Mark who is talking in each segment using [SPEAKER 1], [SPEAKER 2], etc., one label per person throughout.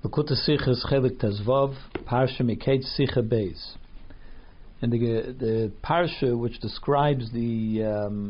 [SPEAKER 1] Lakuta Sicha is Chelik Tezvav, Parsha Miketz Sicha Beis. And the Parsha which describes the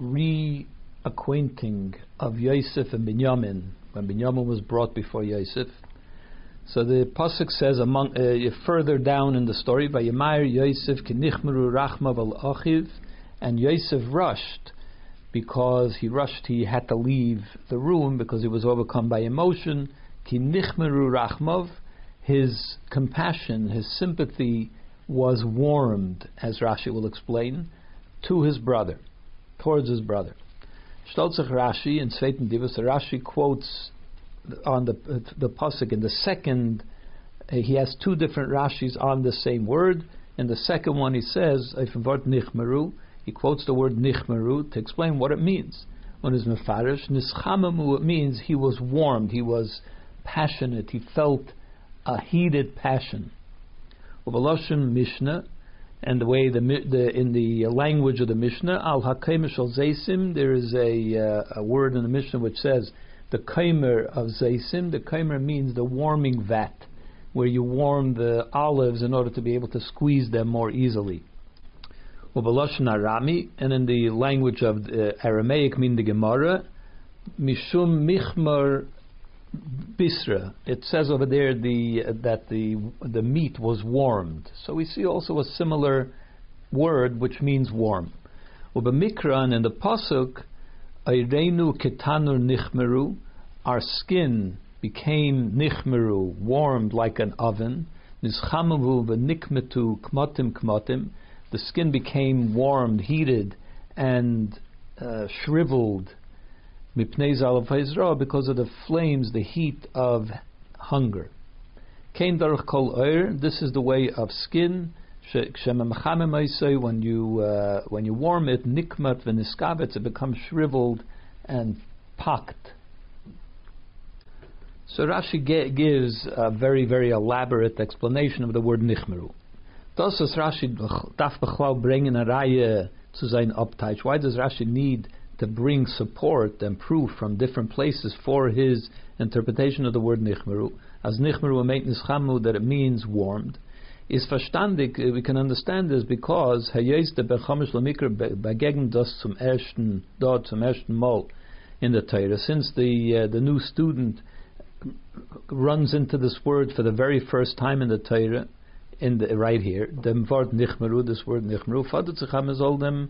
[SPEAKER 1] reacquainting of Yosef and Binyamin, when Binyamin was brought before Yosef. So the Pasuk says further down in the story, Vayemayir Yosef Kenichmeru Rachmav al Achiv, and Yosef rushed because he had to leave the room because he was overcome by emotion. Kenichmeru Rachmav, his compassion, his sympathy was warmed, as Rashi will explain, to his brother, towards his brother. Shtolzach Rashi in Sveiten Divas, Rashi quotes on the pasuk in the second. He has two different Rashis on the same word. In the second one, he says, he quotes the word nichmeru to explain what it means. One is mefarish, nischamamu, it means he was warmed, he was passionate, he felt a heated passion. Uvaloshin Mishnah, and the way in the language of the Mishnah, al hakaymer shel zeisim, there is a word in the Mishnah which says the kaymer of zeisim. The kaymer means the warming vat, where you warm the olives in order to be able to squeeze them more easily. Uvaloshin Arami, and in the language of Aramaic, mean the Gemara, mishum michmar bisra. It says over there that the meat was warmed. So we see also a similar word which means warm. Ubamikran, in the pasuk, Ayreinu ketanur nichmeru, our skin became nichmeru, warmed like an oven. Nishamavu v'nikmetu kmotim kmotim, the skin became warmed, heated, and shriveled. Mipnei zalav ha'izra, because of the flames, the heat of hunger. Kein darach kol oir, this is the way of skin. When you warm it, nikmat v'niskavetz, it becomes shriveled and pocked. So Rashi gives a very, very elaborate explanation of the word nichmeru. Das is Rashi darf bechlal bringen a Reihe zu sein Abteich. Why does Rashi need to bring support and proof from different places for his interpretation of the word nichmeru? As nichmeru meint nischamu, that it means warmed, is verstandig. We can understand this because hayes the bechamish lamikra begegnet das zum ersten Mal in the Torah. Since the new student runs into this word for the very first time in the Torah, right here, dem word nichmeru, this word nichmeru, fadet sich haben soll them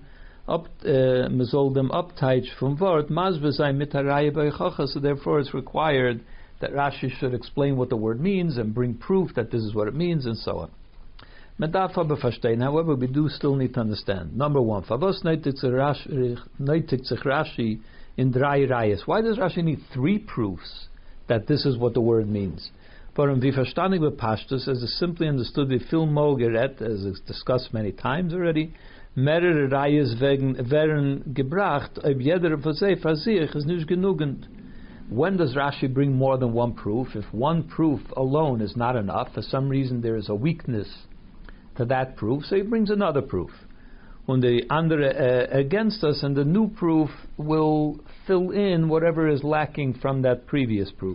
[SPEAKER 1] upteich from word mazbe sein mit haraye beichacha. So therefore it's required that Rashi should explain what the word means and bring proof that this is what it means, and so on. However, we do still need to understand. Number one, favos neitig sich Rashi in drei rayas. Why does Rashi need three proofs that this is what the word means? Warum wie verstandig bepashtus, as is simply understood wie viel mogeret, as is discussed many times already, mehrere rayas werden gebracht, ob jeder von sie für sich ist nicht genügend. When does Rashi bring more than one proof? If one proof alone is not enough, for some reason there is a weakness to that proof, so he brings another proof. Und the andere against us, and the new proof will fill in whatever is lacking from that previous proof.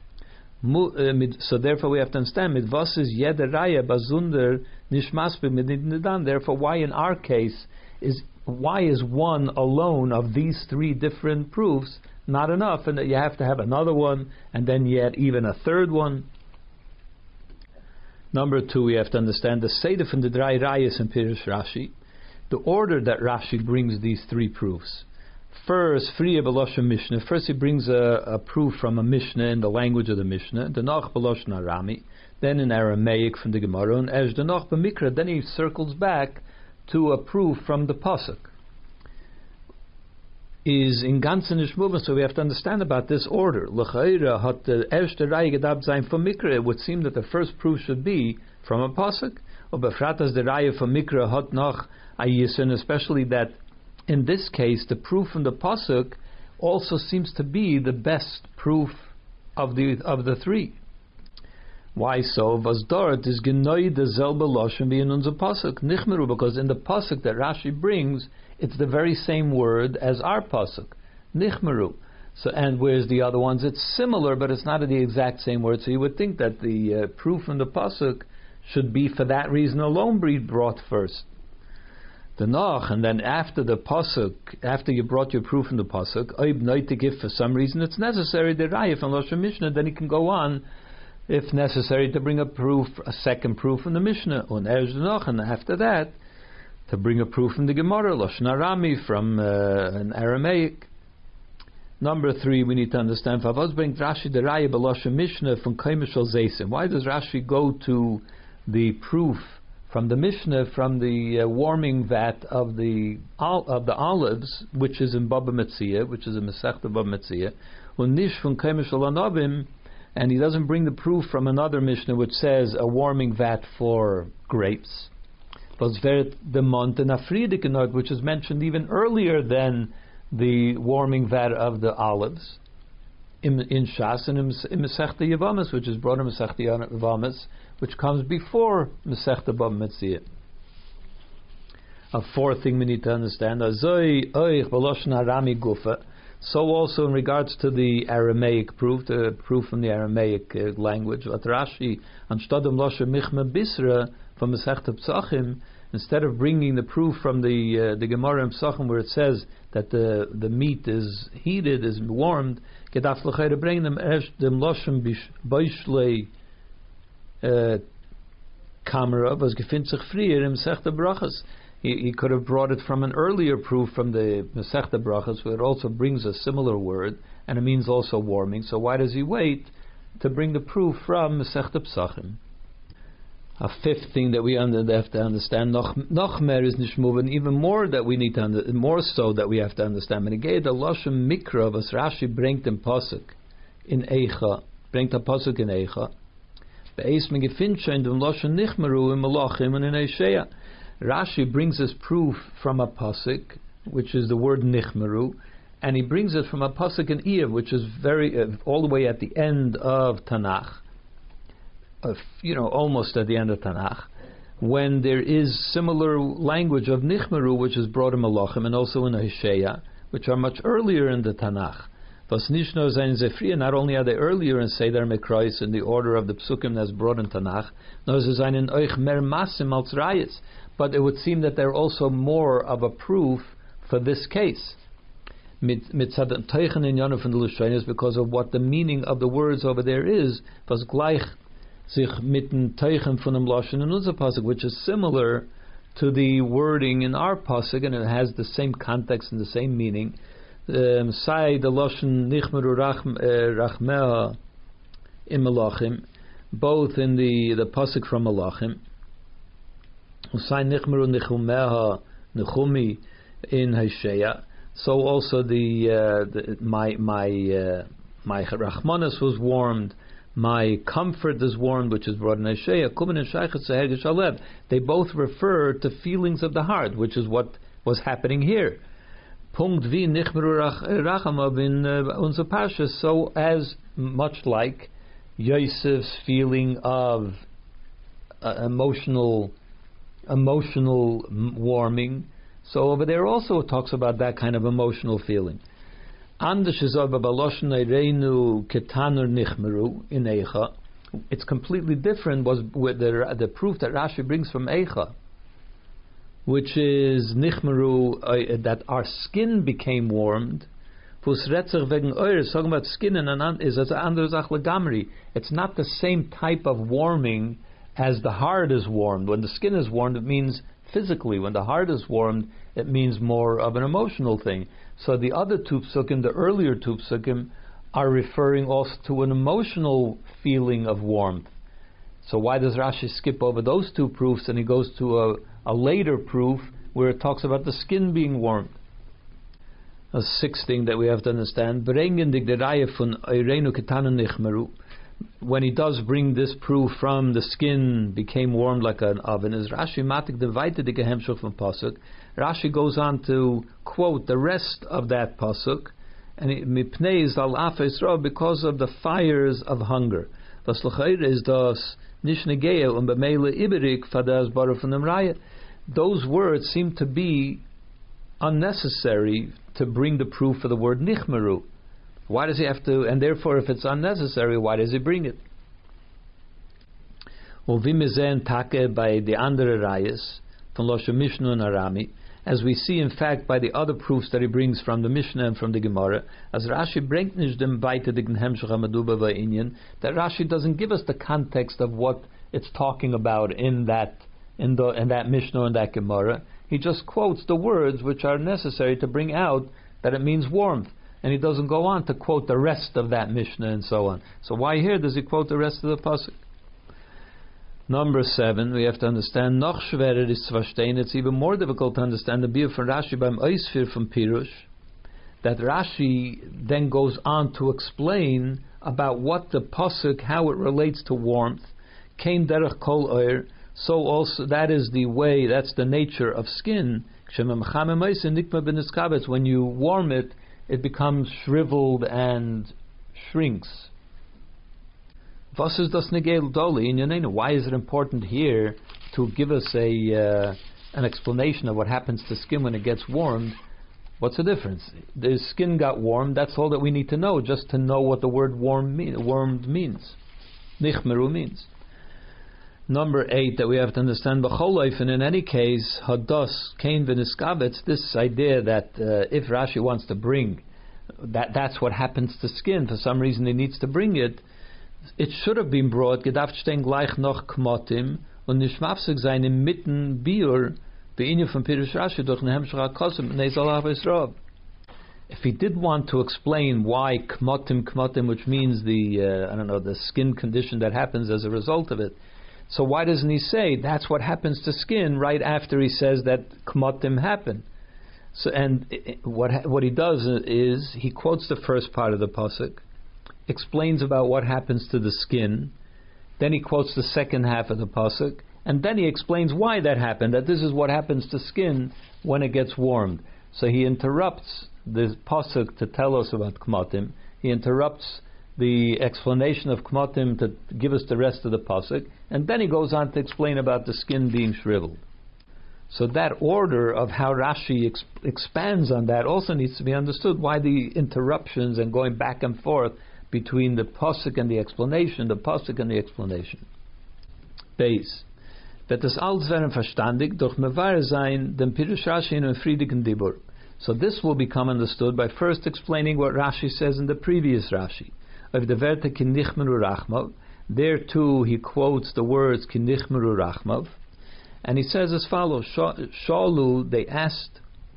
[SPEAKER 1] So therefore we have to understand, mit was is jede Reihe bazunder nicht masbe mit nidan. Therefore, why in our case is one alone of these three different proofs not enough, and that you have to have another one, and then yet even a third one. Number two, we have to understand the seder from the drei rayas in Pirush Rashi, the order that Rashi brings these three proofs. First, Friya B'Loshen Mishnah. First, he brings a proof from a Mishnah in the language of the Mishnah. Denach B'Loshen Arami. Then in Aramaic from the Gemara. And as Denach B'Mikra, then he circles back to a proof from the pasuk. Is in ganzen Ishmuvah, so we have to understand about this order. L'chayra hat the erste Reihe gedabt sein from Mikra. It would seem that the first proof should be from a pasuk. Or befratas the Reihe from Mikra hat noch ayisin, especially that in this case, the proof from the pasuk also seems to be the best proof of the three. Why so? Was dort is genoi de selbe loshen wie in unser pasuk nichmeru, because in the pasuk that Rashi brings, it's the very same word as our pasuk nichmeru. So, and where's the other ones? It's similar, but it's not the exact same word. So you would think that the proof from the pasuk should be for that reason alone be brought first. The noch, and then after the pasuk, after you brought your proof from the pasuk, oib noitig, if for some reason it's necessary, the raya from Lashon Mishnah, then he can go on, if necessary, to bring a proof, a second proof from the Mishnah, and after that, to bring a proof from the Gemara, Lashon Arami, from an Aramaic. Number 3, we need to understand, why does Rashi go to the proof from the Mishnah, from the warming vat of the olives, which is in Baba Metzia, which is in Masechta Baba Metzia, and he doesn't bring the proof from another Mishnah which says a warming vat for grapes, which is mentioned even earlier than the warming vat of the olives in Shas and in Masechta Yavamas, which is brought in Masechta Yavamas, which comes before Masechta Bava Metzia. A fourth thing we need to understand: so also in regards to the Aramaic proof, the proof from the Aramaic language, what Rashi from Masechta Psachim, instead of bringing the proof from the Gemara in Psachim where it says that the meat is heated, is warmed, gedaf l'chayre bring them Loshem Beishlei Kamera was gefindt sich frier im Masechta Brachas. He could have brought it from an earlier proof from the Masechta Brachas, where it also brings a similar word, and it means also warming. So why does he wait to bring the proof from Masechta Psachim? A fifth thing that we have to understand, noch mehr is nicht moving, even more that we need to more so that we have to understand. And again, the Lashon Mikra was Rashi bringt in Pasuk in Eicha, bringt a Pasuk in Eicha. Rashi brings his proof from a pasuk, which is the word nichmeru, and he brings it from a pasuk in Iyov, which is very all the way at the end of Tanakh, almost at the end of Tanakh, when there is similar language of nichmeru, which is brought in Malachim and also in Hosea, which are much earlier in the Tanakh. Not only are they earlier in Seder Mekrais in the order of the Psukim that's brought in Tanakh, but it would seem that they're also more of a proof for this case. Because of what the meaning of the words over there is, which is similar to the wording in our pasuk, and it has the same context and the same meaning. Sai the Lashon Nichmeru Rachmea in Malachim, both in the pasuk from Malachim. Sai Nichmeru Nichumeha Nichumi in Hosea. So also my Rachmanis was warmed, my comfort is warmed, which is brought in Hosea. They both refer to feelings of the heart, which is what was happening here. Punkt wie nichmeru rachamav in unser Pasha, so as much like Yosef's feeling of emotional warming, so over there also it talks about that kind of emotional feeling. It's completely different was with the proof that Rashi brings from Eicha, which is nichmeru, that our skin became warmed. Talking about skin is as andere Sach legamri. It's not the same type of warming as the heart is warmed. When the skin is warmed, it means physically. When the heart is warmed, it means more of an emotional thing. So the other two psukim, the earlier two psukim, are referring also to an emotional feeling of warmth. So why does Rashi skip over those two proofs and he goes to a later proof where it talks about the skin being warmed? A sixth thing that we have to understand, when he does bring this proof from the skin became warmed like an oven, is Rashi matik divided the gehemshel from pasuk. Rashi goes on to quote the rest of that pasuk, and mipnei al af Yisrael, because of the fires of hunger. Was l'chayr is das nishnegea b'meile iberik fadas baruch from the. Those words seem to be unnecessary to bring the proof for the word nichmeru. why does he have to? And therefore, if it's unnecessary, why does he bring it? Uvimizen take by the andere rayas from Loshe Mishnah and Arami, as we see in fact by the other proofs that he brings from the Mishnah and from the Gemara, as Rashi bringt nicht dem weiter den Hemshech Maduba va'inyan, that Rashi doesn't give us the context of what it's talking about in that Mishnah and that Gemara. He just quotes the words which are necessary to bring out that it means warmth, and he doesn't go on to quote the rest of that Mishnah and so on. So why here does he quote the rest of the pasuk? Number 7, we have to understand, noch schwerer is zu verstehen, it's even more difficult to understand the beer from Rashi beim Eisfir from Pirush, that Rashi then goes on to explain about what the pasuk, how it relates to warmth, kein derech kol oir, so also that is the way, that's the nature of skin, when you warm it, it becomes shriveled and shrinks. Why is it important here to give us an explanation of what happens to skin when it gets warmed? What's the difference? The skin got warmed, that's all that we need to know, just to know what the word warmed means. Nichmeru means. Number 8 that we have to understand, and in any case, hadas kain v'niskabetz, this idea that if Rashi wants to bring, that's what happens to skin, for some reason he needs to bring it, it should have been brought, gedacht stehen gleich noch kmotim, und nicht mafsig sein im mitten biur, beinyu von Pirush Rashi, durch Hemshech HaKosim, nezal ha-Yisrael. If he did want to explain why kmotim, which means the skin condition that happens as a result of it, so why doesn't he say that's what happens to skin right after he says that kmotim happen? So, and what he does is he quotes the first part of the pasuk, explains about what happens to the skin, then he quotes the second half of the pasuk, and then he explains why that happened, that this is what happens to skin when it gets warmed. So he interrupts the pasuk to tell us about kmotim, he interrupts the explanation of kmotim to give us the rest of the pasuk, and then he goes on to explain about the skin being shriveled. So that order of how Rashi expands on that also needs to be understood, why the interruptions and going back and forth between the pasuk and the explanation, the pasuk and the explanation. Base. That das alles werden verstandig durch mevar sein dem Pirush Rashi in friedigen Dibur. So this will become understood by first explaining what Rashi says in the previous Rashi. Of the Werte Kinichmeru Rachmav, there too he quotes the words Kinichmeru Rachmav, and he says as follows: Shalu, they asked,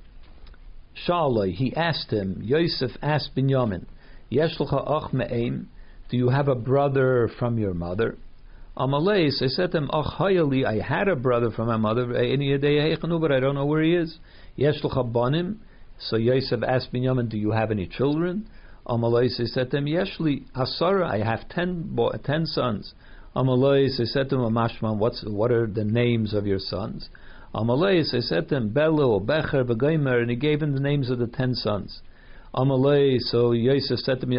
[SPEAKER 1] Shalai, he asked him, Yosef asked Binyamin, Yesh lecha ach me'em, do you have a brother from your mother? Amalei, so I said to him, Ach hayali, I had a brother from my mother, but I don't know where he is. Yesh lecha banim, so Yosef asked Binyamin, do you have any children? Amalei, so I said to him, Yeshli asara, I have 10 sons. Amalei, so I said to him, Amashman, what are the names of your sons? Amalei, so I said to him, Belo, Becher, Begoimer, and he gave him the names of the 10 sons. Amalei, so Yosef said to me,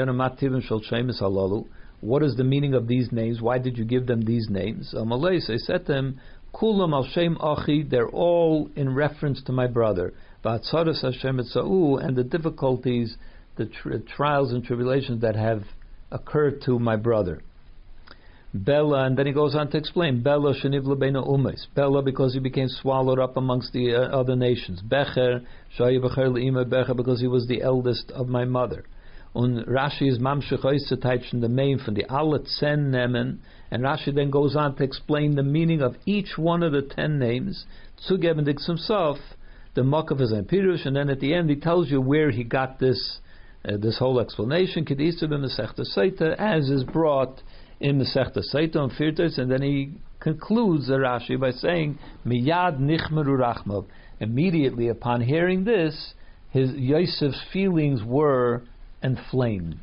[SPEAKER 1] what is the meaning of these names? Why did you give them these names? Amalei, so I said to him, Kulam al Shem Achi, they're all in reference to my brother. V'atzaras Hashem etzau, and the difficulties, the trials and tribulations that have occurred to my brother. Bella, and then he goes on to explain, Bella sheniv lebeinu umes. Bella, because he became swallowed up amongst the other nations. Becher, shayi becher le'ima becher, because he was the eldest of my mother. Und Rashi is mamshech oisetaichen, the main from the alle 10 nemen, and Rashi then goes on to explain the meaning of each one of the 10 names, zugeben dik himself, the makav is ein pirush, and then at the end he tells you where he got this whole explanation, kedisa b'mesechta seita, as is brought in Masechta Saita and Firtos, and then he concludes the Rashi by saying, Miyad nichmeru rachmav. Immediately upon hearing this, Yosef's feelings were inflamed.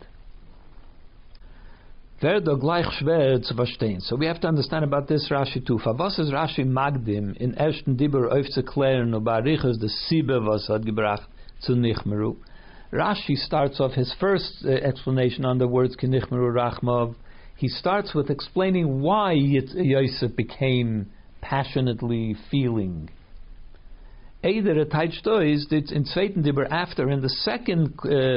[SPEAKER 1] So we have to understand about this Rashi too. Was is Rashi magdim in ersten Dibur aufzuklären und barichas the Sibbe was hat gebracht zu nichmeru. Rashi starts off his first explanation on the words kinichmeru rachmav. He starts with explaining why Yosef became passionately feeling. Eider Teitstois did in zweiten Dibur after, in the second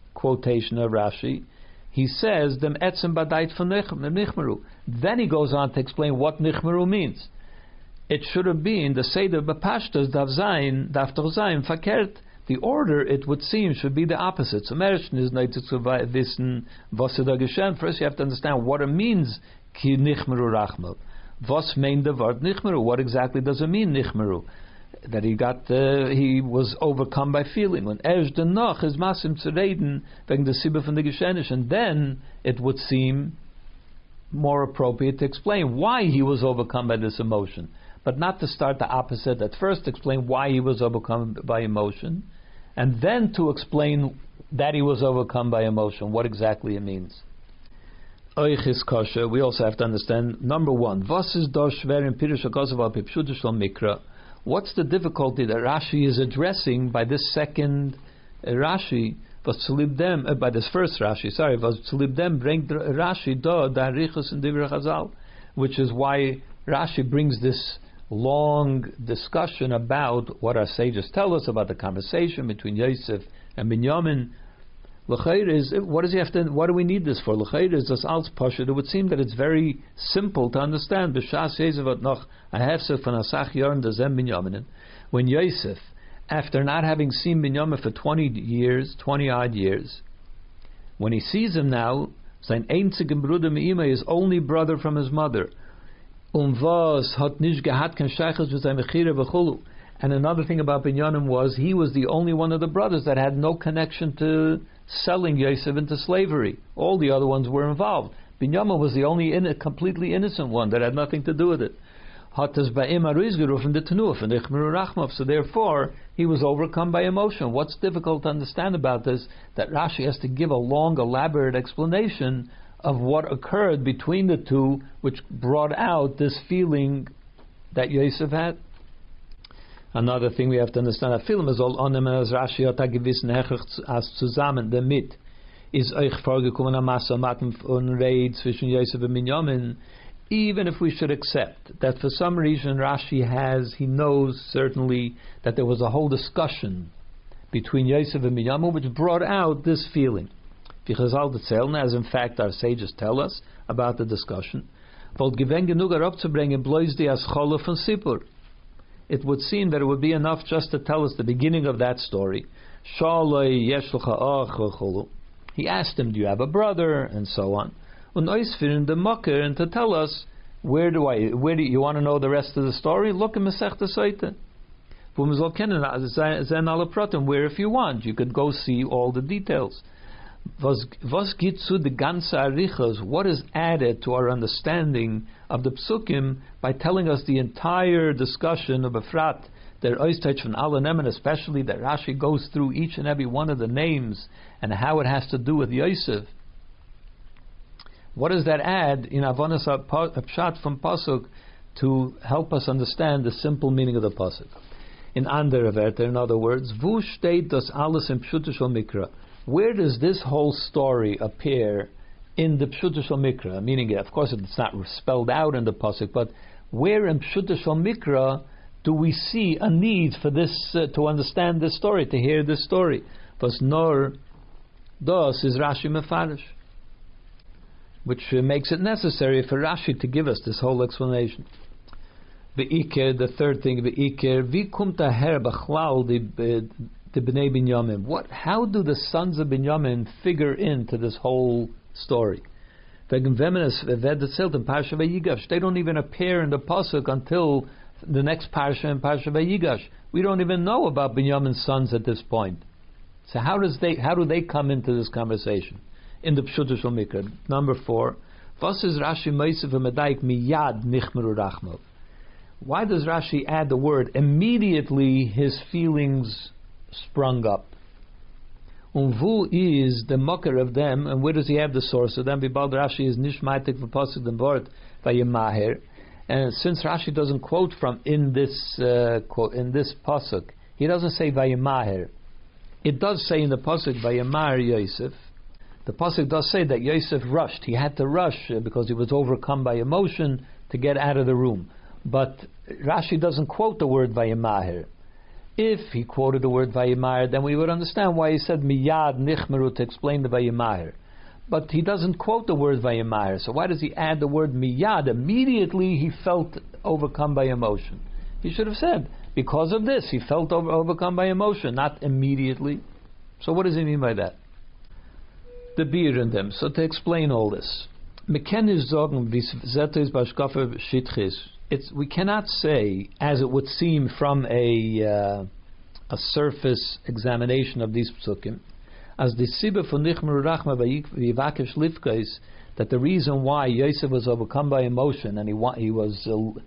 [SPEAKER 1] quotation of Rashi, he says, Dem etzem badait von nichmeru. Then he goes on to explain what nichmeru means. It should have been the Seder Bepashtas Daf doch sein verkehrt. The order, it would seem, should be the opposite. So Mershn is neitzig zu wissen, was da geschehen. First you have to understand what it means, ki nichmeru rachmav. Was meint the word nichmeru? What exactly does it mean, nichmeru? That he was overcome by feeling. When erst danach is masim zu reden wegen der Sibbe von der Geschehnisch, and then it would seem more appropriate to explain why he was overcome by this emotion, but not to start the opposite. At first explain why he was overcome by emotion, and then to explain that he was overcome by emotion, what exactly it means. Oichis kosher, we also have to understand, number one, was is do schwer in Pirush HaKosav al Pipshuta Shel Mikra? What's the difficulty that Rashi is addressing by this second Rashi? By this first Rashi, bringt Rashi do darichus in Divrei Chazal, which is why Rashi brings this long discussion about what our sages tell us about the conversation between Yosef and Binyamin. L'chayr is, what does he have to? What do we need this for? L'chayr is das als pashut. It would seem that it's very simple to understand. B'shas Yosef hat noch a hefsek von asach yorn dezem Binyamin. When Yosef, after not having seen Binyamin for 20 odd years, when he sees him now, sein einzigen Bruder Me'ima, his only brother from his mother, was hat nicht gehabt kein Sheiches mit seinem Mechira v'chulu. And another thing about Binyamin was he was the only one of the brothers that had no connection to selling Yosef into slavery. All the other ones were involved. Binyamin was the only completely innocent one that had nothing to do with it. So therefore, he was overcome by emotion. What's difficult to understand about this, that Rashi has to give a long, elaborate explanation of what occurred between the two, which brought out this feeling that Yosef had. Another thing we have to understand, a film is all onem as Rashi hat a gewissen Hechach as zusammen damit is euch vorgekommen am Masamaten von Reid zwischen Yosef and Binyamin. Even if we should accept that for some reason Rashi he knows certainly that there was a whole discussion between Yosef and Binyamin which brought out this feeling. As in fact our sages tell us about the discussion. It would seem that it would be enough just to tell us the beginning of that story. He asked him, do you have a brother? And so on. And to tell us, where do you want to know the rest of the story? Look in Masechta Soita. Where if you want, you could go see all the details. What is added to our understanding of the Psukim by telling us the entire discussion of Efrat, der Oistach von alle Nemen, especially that Rashi goes through each and every one of the names and how it has to do with Yosef. What does that add in Avonas Pshat from Pasuk to help us understand the simple meaning of the Pasuk? In andere Werte, in other words, Wo steht das alles im Pshuta Shel Mikra? Where does this whole story appear in the Pshuta Shel Mikra? Meaning, of course, it's not spelled out in the Pasuk, but where in Pshuta Shel Mikra do we see a need for this, to understand this story, to hear this story? Was nor das is Rashi Mefarish, which makes it necessary for Rashi to give us this whole explanation. The third thing, wie kommt daher b'chlal the Bnei Binyamin? How do the sons of Binyamin figure into this whole story? They don't even appear in the pasuk until the next parsha in Parsha Vayigash. We don't even know about Binyamin's sons at this point. So how do they come into this conversation in the Pshuta Shel Mikra? Number 4, was is Rashi Meisef v'Medaik miyad nichmeru rachmav? Why does Rashi add the word immediately? His feelings sprung up. Vu is the mocker of them, and where does he have the source of them? Bibal Rashi is nishmaitik v'pasuk dem word vayemaher. And since Rashi doesn't quote from in this pasuk, he doesn't say vayemaher. It does say in the pasuk vayemar Yosef. The pasuk does say that Yosef rushed. He had to rush because he was overcome by emotion to get out of the room. But Rashi doesn't quote the word vayemaher. If he quoted the word Vayimayr, then we would understand why he said Miyad Nichmeru to explain the Vayimayr. But he doesn't quote the word Vayimayr, so why does he add the word Miyad? Immediately he felt overcome by emotion. He should have said, because of this, he felt overcome by emotion, not immediately. So what does he mean by that? The beer in them. So to explain all this, we cannot say, as it would seem from a surface examination of these psukim, as the sibah for nichmer rachma v'yivakesh livkais, that the reason why Yosef was overcome by emotion and he was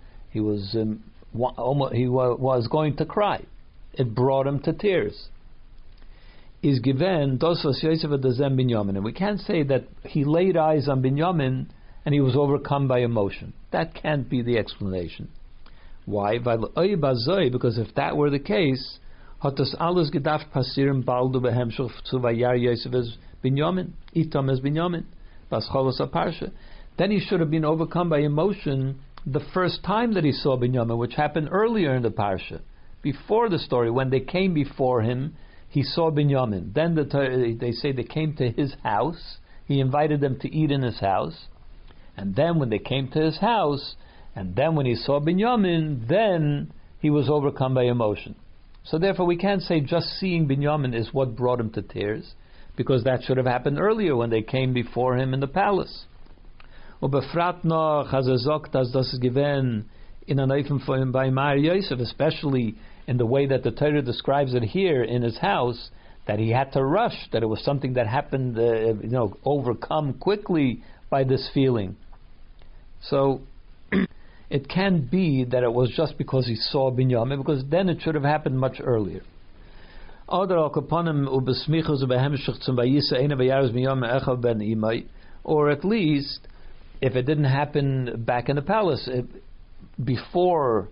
[SPEAKER 1] going to cry, it brought him to tears, is given dosvas Yosef adazem Binyamin, and we can't say that he laid eyes on Binyamin and he was overcome by emotion. That can't be the explanation. Why? Because if that were the case, hatas alles gedacht passieren baldu behemshel zu vayar Yosef as Binyamin, itam as Binyamin, bas cholos aparsha. Then he should have been overcome by emotion the first time that he saw Binyamin, which happened earlier in the parsha, before the story, when they came before him. He saw Binyamin. Then they say they came to his house. He invited them to eat in his house. And then when they came to his house, and then when he saw Binyamin, then he was overcome by emotion. So therefore we can't say just seeing Binyamin is what brought him to tears, because that should have happened earlier when they came before him in the palace. Ubefrat noch, as sagt, dass das given in an Eifen von bei Mar Yosef, especially in the way that the Torah describes it here in his house, that he had to rush, that it was something that happened, overcome quickly by this feeling. So it can't be that it was just because he saw Binyamin, because then it should have happened much earlier. Or at least, if it didn't happen back in the palace, before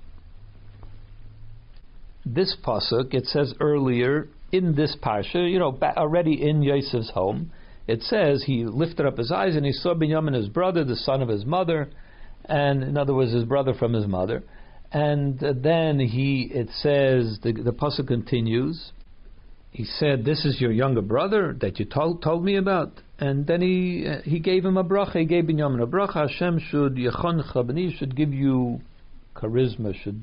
[SPEAKER 1] this pasuk, it says earlier in this parsha, already in Yosef's home, it says he lifted up his eyes and he saw Binyamin, his brother, the son of his mother, and in other words, his brother from his mother. And then it says, the pasuk continues, he said, "This is your younger brother that you told me about." And then he gave him a bracha. He gave Binyamin a bracha. Hashem should yechoncha b'ni, should give you charisma, should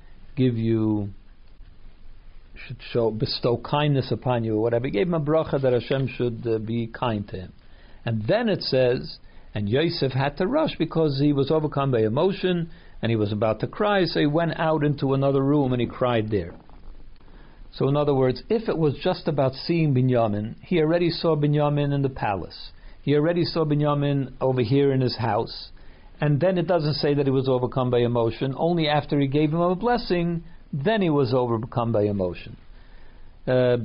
[SPEAKER 1] bestow kindness upon you, or whatever. He gave him a bracha that Hashem should be kind to him. And then it says, and Yosef had to rush because he was overcome by emotion and he was about to cry, so he went out into another room and he cried there. So in other words, if it was just about seeing Binyamin, he already saw Binyamin in the palace. He already saw Binyamin over here in his house. And then it doesn't say that he was overcome by emotion. Only after he gave him a blessing, then he was overcome by emotion. As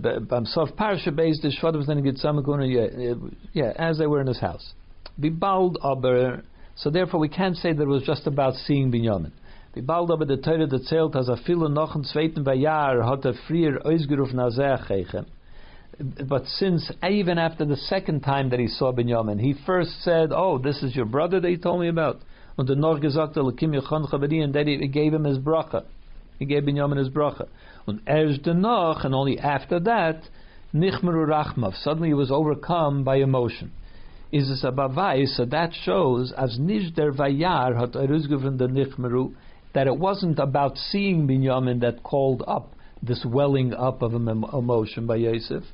[SPEAKER 1] they were in his house. So therefore we can't say that it was just about seeing Binyamin. But since even after the second time that he saw Binyamin, he first said, "Oh, this is your brother that you told me about." And then he gave him his bracha. He gave Binyamin his bracha. And only after that, nichmeru rachmav, suddenly he was overcome by emotion. Is this a bavai? So that shows as nish der vayar hat eruzgeven the nichmeru, that it wasn't about seeing Binyamin that called up this welling up of emotion by Yosef.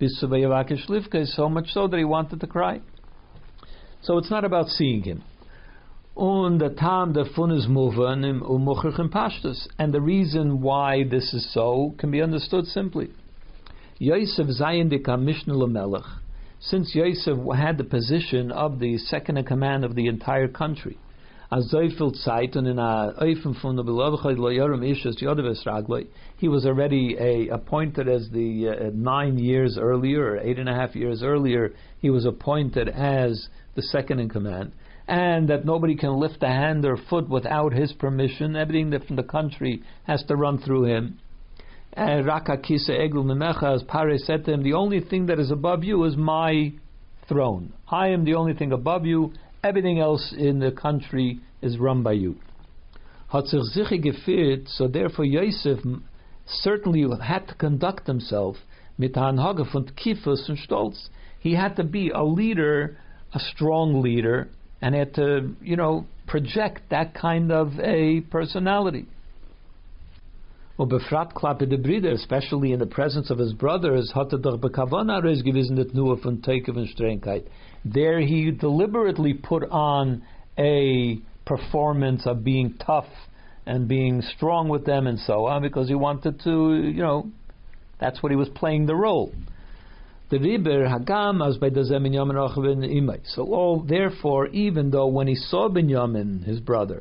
[SPEAKER 1] So much so that he wanted to cry. So it's not about seeing him. And the reason why this is so can be understood simply. Yosef zayin de kamishna lemelech, since Yosef had the position of the second in command of the entire country. As Zoifel Zeit und in a Eifen von der Belovechai Loyarim Ishas Yodavis Ragloi, he was already appointed as the 9 years earlier, or 8.5 years earlier, he was appointed as the second in command, and that nobody can lift a hand or foot without his permission. Everything that from the country has to run through him. Raka Kisa Egel Memecha, as Pare said to him, the only thing that is above you is my throne. I am the only thing above you. Everything else in the country is run by you. So therefore Yosef certainly had to conduct himself mit der Anhage von Tkifus und Stolz. He had to be a leader, a strong leader, and had to, project that kind of a personality. Befrat klappe de Brüder, especially in the presence of his brothers, hat doch bekavana gewesen det nur von Teike von Strengkeit. There he deliberately put on a performance of being tough and being strong with them and so on, because he wanted to, that's what he was playing the role. The Riber Hagam as by the Binyamin Rachavin Imai. So therefore, even though when he saw Binyamin, his brother,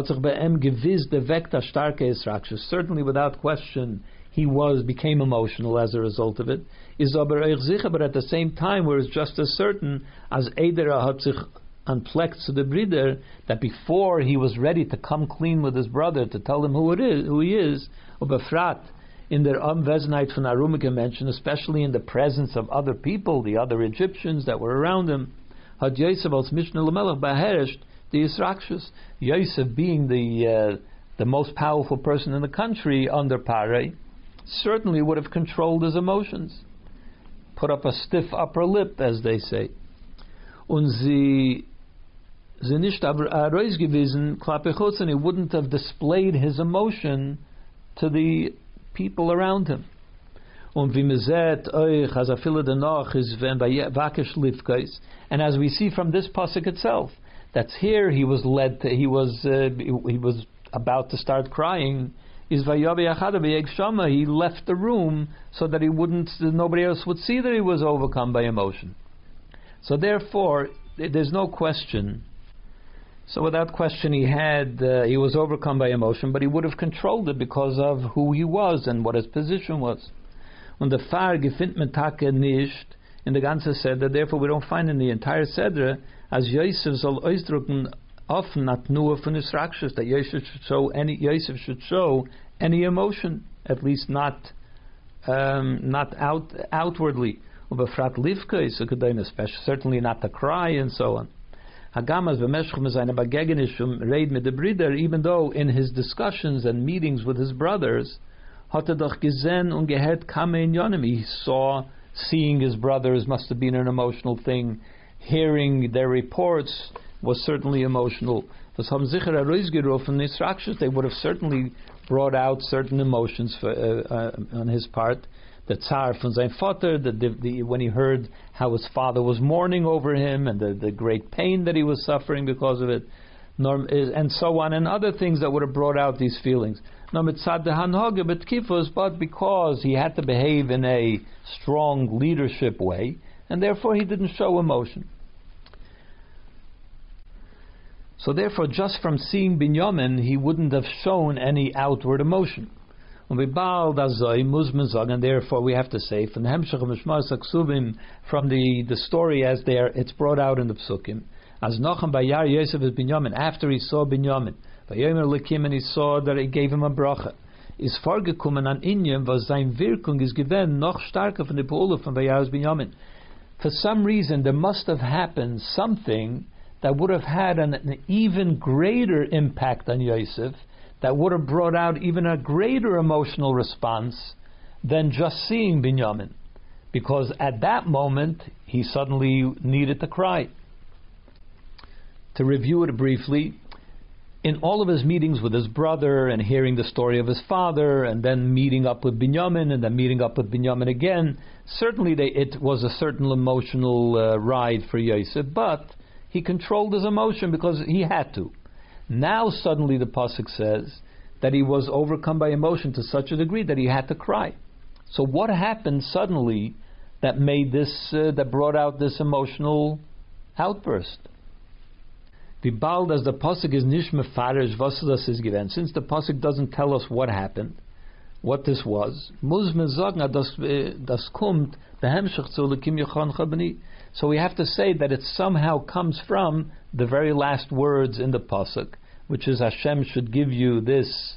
[SPEAKER 1] certainly without question he became emotional as a result of it. But at the same time, where it's just as certain as Eider hat sich anpleckt to the Brider, that before he was ready to come clean with his brother, to tell him who he is, Befrat, in their Anwesenheit von Arumike mentioned, especially in the presence of other people, the other Egyptians that were around him, had Yosef als Mishnah Lamelech beherrscht the Yisrakshus. Yosef, being the most powerful person in the country under Parei, certainly would have controlled his emotions, put up a stiff upper lip, as they say. Und sie nicht aber Arois gewesen, klappe chutz, and he wouldn't have displayed his emotion to the people around him. Und wie man sieht, euch as a viele danach is wenn bei vakish livkais, and as we see from this pasuk itself, that's here he was he was about to start crying. Is vayavi achad b'yeg shama, he left the room so that nobody else would see that he was overcome by emotion. So therefore, there's no question. So without question, he was overcome by emotion, but he would have controlled it because of who he was and what his position was. Und der Fahr gefindt man Tage nicht in der ganzen Sedra. Therefore, we don't find in the entire Sedra as Yosef soll ausdrücken offen not nur von his rakshas, that Yosef should show any emotion, at least not outwardly. Ubefrat livka is especially certainly not to cry and so on. Hagamas b'meshchem seine Begegnischung reid mit the Brider, even though in his discussions and meetings with his brothers, hat doch gesehen und gehört kame in yonim. He saw, seeing his brothers must have been an emotional thing. Hearing their reports was certainly emotional. Was haben sicher herausgerufen instructions. They would have certainly brought out certain emotions on his part. The Tsar von sein Vater, when he heard how his father was mourning over him and the great pain that he was suffering because of it, and so on, and other things that would have brought out these feelings. But because he had to behave in a strong leadership way, and therefore he didn't show emotion. So therefore, just from seeing Binyamin, he wouldn't have shown any outward emotion. And therefore we have to say from the story as it's brought out in the Psukim, as Nochem Bayar Yosef is Binyamin, after he saw Binyamin, and he saw that he gave him a bracha, is vorgekommen an Inyan, was sein Wirkung is given noch starker von der Beule von Bayar Binyamin. For some reason there must have happened something that would have had an even greater impact on Yosef, that would have brought out even a greater emotional response than just seeing Binyamin, because at that moment he suddenly needed to cry. To review it briefly, in all of his meetings with his brother and hearing the story of his father and then meeting up with Binyamin and then meeting up with Binyamin again, certainly it was a certain emotional ride for Yosef, but he controlled his emotion because he had to. Now suddenly the pasuk says that he was overcome by emotion to such a degree that he had to cry. So what happened suddenly that made this, that brought out this emotional outburst? Bald as the pasuk is nish mefarish was das is given. Since the pasuk doesn't tell us what happened, what this was, muss man sagen, das kommt behemshach zu lekim yochon chabni. So we have to say that it somehow comes from the very last words in the pasuk, which is Hashem should give you this,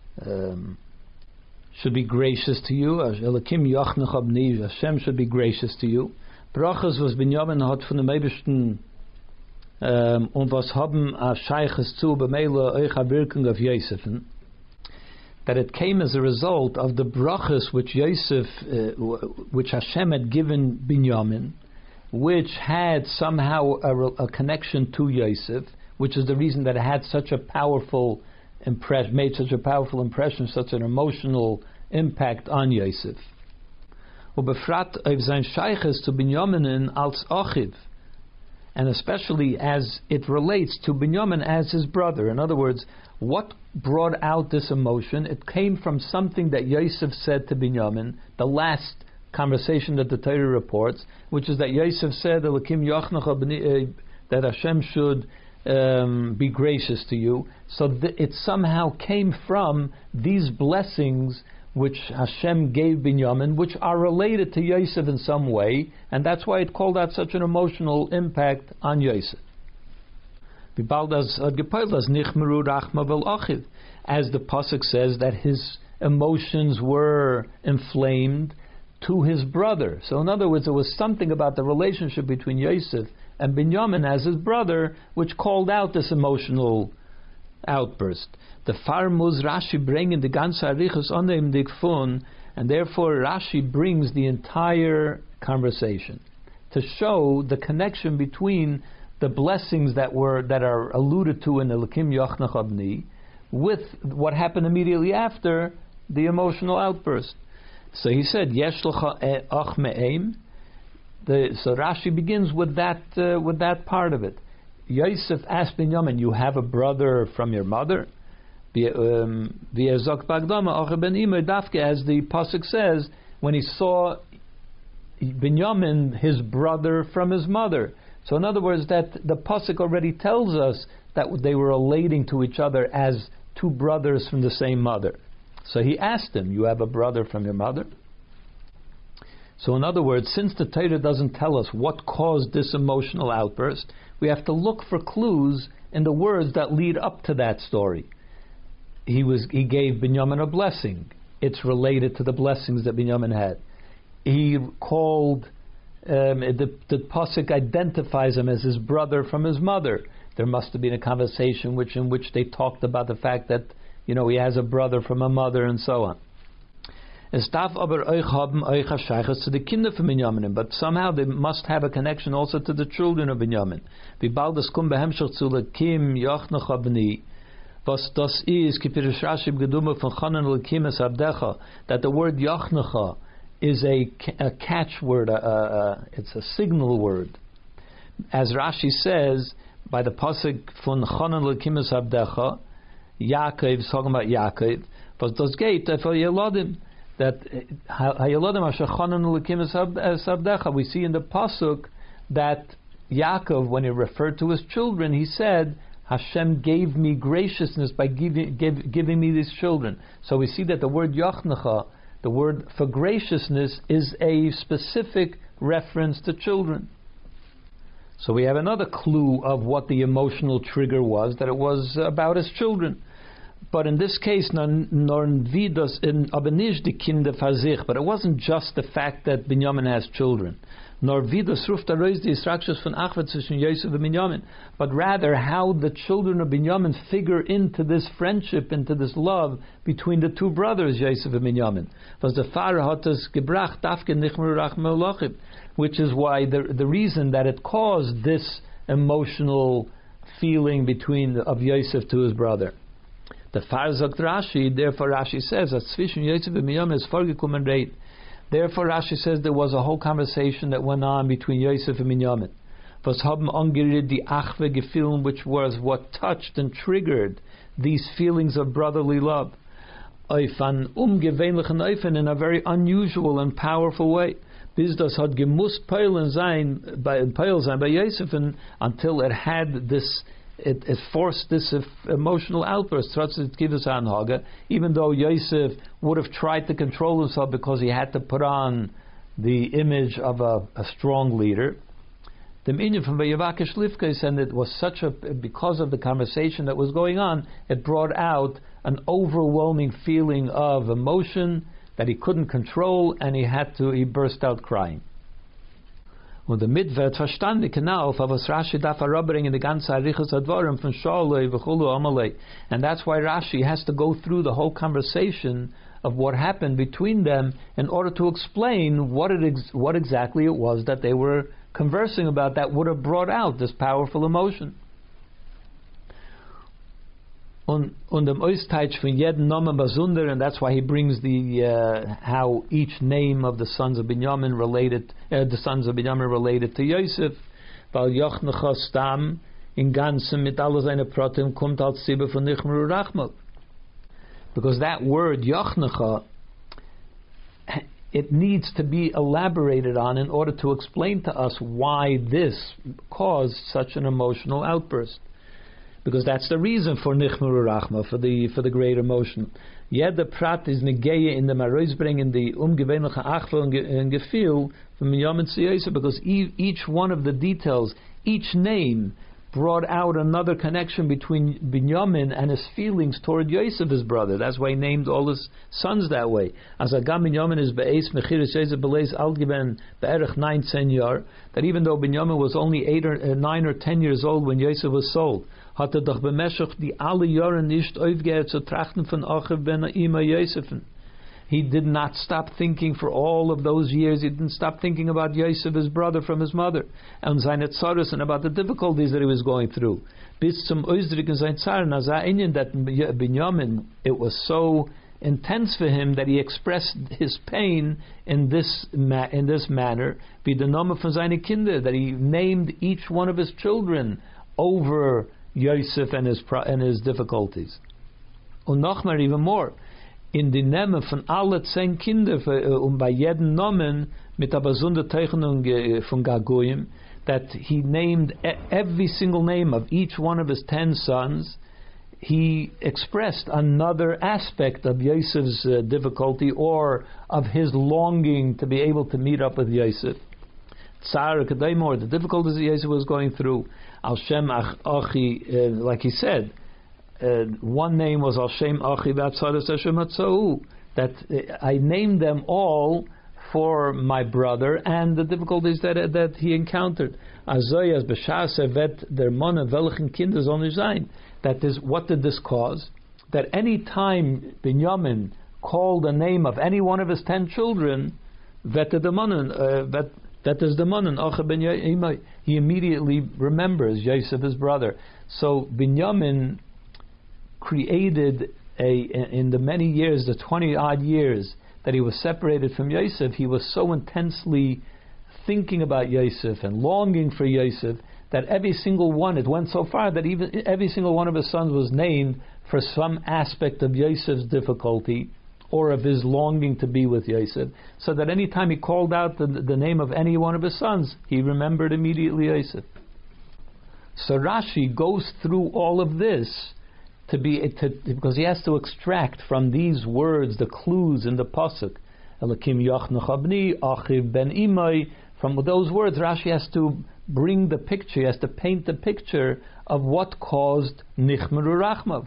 [SPEAKER 1] should be gracious to you. Hashem should be gracious to you. Brachas was Binyamin hat von dem Eibishten und was haben a Scheiches zu bemeile euch a Wirkung auf Yosefen. that it came as a result of the brachas which Yosef, which Hashem had given Binyamin, which had somehow a connection to Yosef, which is the reason that it had such a powerful made such a powerful impression, such an emotional impact on Yosef. Ubefrat auf sein Sheiches to Binyamin als Achiv, and especially as it relates to Binyamin as his brother. In other words, what brought out this emotion? It came from something that Yosef said to Binyamin, the last conversation that the Torah reports, which is that Yosef said, that Hashem should be gracious to you. So it somehow came from these blessings which Hashem gave Binyamin, which are related to Yosef in some way, and that's why it called out such an emotional impact on Yosef. As the pasuk says that his emotions were inflamed to his brother. So in other words, there was something about the relationship between Yosef and Binyamin as his brother which called out this emotional outburst. The Farmuz Rashi bringen the ganze Arichus onem dikfun, and therefore Rashi brings the entire conversation to show the connection between the blessings that are alluded to in the Elokim Yochnach Abni with what happened immediately after the emotional outburst. So he said, Yesh lecha ach me'em. So Rashi begins with that part of it. Yosef asked Binyamin, "You have a brother from your mother?" As the pasuk says, when he saw Binyamin, his brother from his mother. So in other words, that the pasuk already tells us that they were relating to each other as two brothers from the same mother. So he asked him, "You have a brother from your mother?" So in other words, since the Torah doesn't tell us what caused this emotional outburst, we have to look for clues in the words that lead up to that story. He gave Binyamin a blessing. It's related to the blessings that Binyamin had. He called, the pasuk identifies him as his brother from his mother. There must have been a conversation in which they talked about the fact that he has a brother from a mother and so on. But somehow they must have a connection also to the children of Binyamin. That the word Yachnecha is a catchword, it's a signal word. As Rashi says, by the pasuk von Chanan L'Kimis Abdecha, Yaakov is talking about Yaakov, but das geht for Yeladim. That we see in the pasuk that Yaakov, when he referred to his children, he said, Hashem gave me graciousness by giving me these children. So we see that the word Yachnecha, the word for graciousness, is a specific reference to children. So we have another clue of what the emotional trigger was, that it was about his children. But in this case, but it wasn't just the fact that Binyamin has children. But rather how the children of Binyamin figure into this friendship, into this love between the two brothers, Yosef and Binyamin. Which is why the reason that it caused this emotional feeling of Yosef to his brother. The Farzak Rashi, therefore Rashi says that zwischen Yosef and Binyamin is vorgekommen reit. Therefore Rashi says there was a whole conversation that went on between Yosef and Binyamin. Was haben angerührt die Achve gefühlen, which was what touched and triggered these feelings of brotherly love. Auf an ungewöhnlichen Eifen, in a very unusual and powerful way. Bis das hat gemusst peilen sein bei Yosef, until it had this. It forced this emotional outburst, even though Yosef would have tried to control himself because he had to put on the image of a strong leader. The meaning from Vayavakesh Livkes, and it was because of the conversation that was going on, it brought out an overwhelming feeling of emotion that he couldn't control, and he burst out crying. Und damit wird verstanden genau, was Rashi darf bringen, the ganze Arichas Advarim von Shaloi v'chulu amalei. And that's why Rashi has to go through the whole conversation of what happened between them in order to explain what exactly it was that they were conversing about that would have brought out this powerful emotion. Und dem Oisteich von jedem Namen Basunder, and that's why he brings the how each name of the sons of Binyamin related to Yosef. Weil Yochnecha Stam in Ganzem mit alle seine Protem kommt als Sibbe von Nichmeru Rachmav. Because that word Yochnecha, it needs to be elaborated on in order to explain to us why this caused such an emotional outburst. Because that's the reason for Nichmeru Rachma, for the great emotion. Jeder Prat is negeya in the Maroisbring in the Umgewöhnliche Achvel and Gefühl from Binyamin zu Yosef, because each one of the details, each name brought out another connection between Binyamin and his feelings toward Yosef, his brother. That's why he named all his sons that way. As Agam Binyamin is be'ez mechiris Yosef beleis algiven be'erech 9-10 years, that even though Binyamin was only 9 or 10 years old when Yosef was sold, hat doch bemeshach die alle Jahre nicht aufgehört zu trachten von Achiv ben Ima Yosefen. He did not stop thinking for all of those years. He didn't stop thinking about Yosef, his brother from his mother, and seine Tzaros, and about the difficulties that he was going through. Bis zum Ausdrücken sein Zaren, as that Binyamin, it was so intense for him that he expressed his pain in this manner. Wie der Name von seine Kinder, that he named each one of his children over Yosef and his difficulties. Und noch mehr, even more, in die Namen von alle 10 Kinder, bei jedem Namen mit der besonderen Zeichnung von Gagoyim, that he named every single name of each one of his 10 sons. He expressed another aspect of Yosef's difficulty, or of his longing to be able to meet up with Yosef. Tsar Kedaimor, the difficulties that Yosef was going through. Al Shem Achi, like he said, one name was Al Shem Achi Vatzadas Hashem Hatzau, that I named them all for my brother and the difficulties that he encountered. Azoyas B'Shas Evet der Mona Welchen Kinder soll nicht sein. That is, what did this cause? That any time Binyamin called the name of any one of his 10 children, that is the Manan, he immediately remembers Yosef, his brother. So Binyamin created in the many years, the 20 odd years that he was separated from Yosef, he was so intensely thinking about Yosef and longing for Yosef that every single one, it went so far that even every single one of his sons was named for some aspect of Yosef's difficulty or of his longing to be with Yosef, so that any time he called out the name of any one of his sons, he remembered immediately Yosef. So Rashi goes through all of this because he has to extract from these words the clues in the pasuk. Elakim Yochnecha bni Achiv ben Imai. From those words, Rashi has to bring the picture. He has to paint the picture of what caused Nichmeru Rachmav.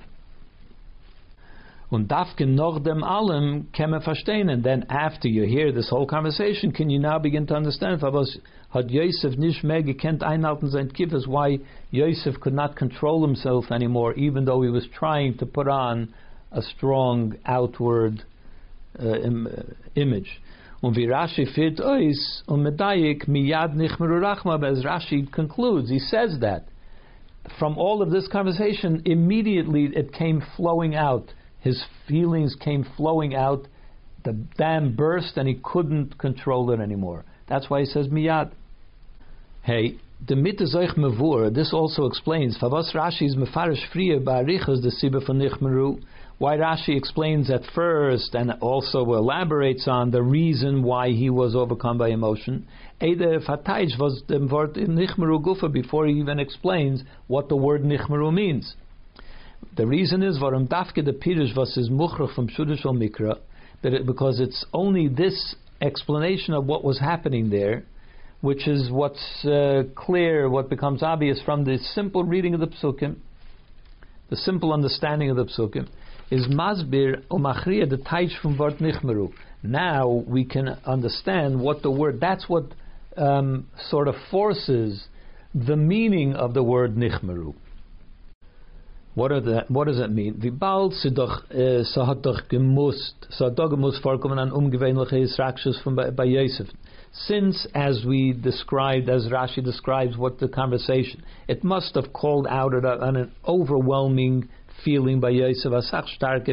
[SPEAKER 1] Und dafken noch dem allem kemme verstehen. And then after you hear this whole conversation, can you now begin to understand was hat Yosef nicht mehr gekannt einhalten sein Kippus, why Yosef could not control himself anymore, even though he was trying to put on a strong outward image. Und wie Rashi fit ois medayik miyad nichmeru rachma, as Rashi concludes, he says that from all of this conversation, immediately it came flowing out. His feelings came flowing out. The dam burst, and he couldn't control it anymore. That's why he says miyad. Hey, the mitazoich mavur. This also explains favos Rashi's mefarish friya ba'arichas the sibah von nichmeru. Why Rashi explains at first and also elaborates on the reason why he was overcome by emotion. Eder fatayj was the word nichmeru gufa before he even explains what the word nichmeru means. The reason is varum dafke the pirush was is muchrach from Shudash Mikra, because it's only this explanation of what was happening there, which is what's clear, what becomes obvious from the simple reading of the psukim, the simple understanding of the psukim, is masbir umachriya the taich from vart nichmeru. Now we can understand what the word. That's what sort of forces the meaning of the word nichmeru. What does it mean? Wie bald sie doch hat doch gemusst vorkommen an ungewöhnliche Israchus von bei Yosef. Since, as Rashi describes what the conversation, it must have called out an overwhelming feeling by Yosef, a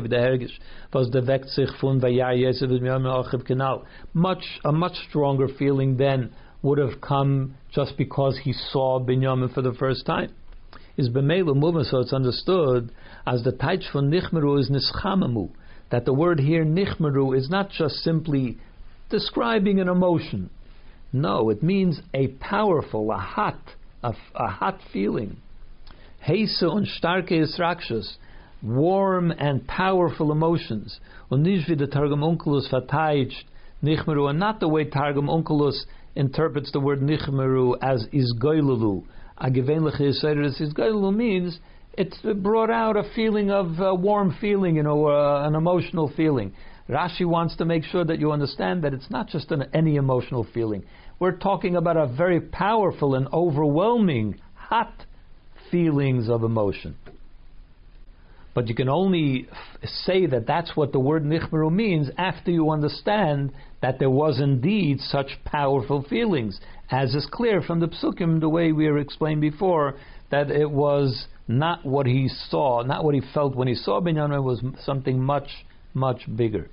[SPEAKER 1] much stronger feeling then would have come just because he saw Binyamin for the first time. Is b'meilu movement, so it's understood as the taich von nichmeru is nischamamu, that the word here nichmeru is not just simply describing an emotion. No, it means a powerful, a hot feeling. Heise und starke Israchus, warm and powerful emotions. Und nicht wie der Targum Onkelos verteidigt nichmeru, and not the way Targum Onkelos interprets the word nichmeru as izgoylulu. A gewöhnliche Yisraelis izgoylulu means it brought out a feeling of a warm feeling, an emotional feeling. Rashi wants to make sure that you understand that it's not just any emotional feeling. We're talking about a very powerful and overwhelming, hot feelings of emotion. But you can only say that that's what the word nichmeru means after you understand that there was indeed such powerful feelings, as is clear from the psukim, the way we explained before, that it was not what he saw, not what he felt when he saw Binyamin, it was something much, much bigger.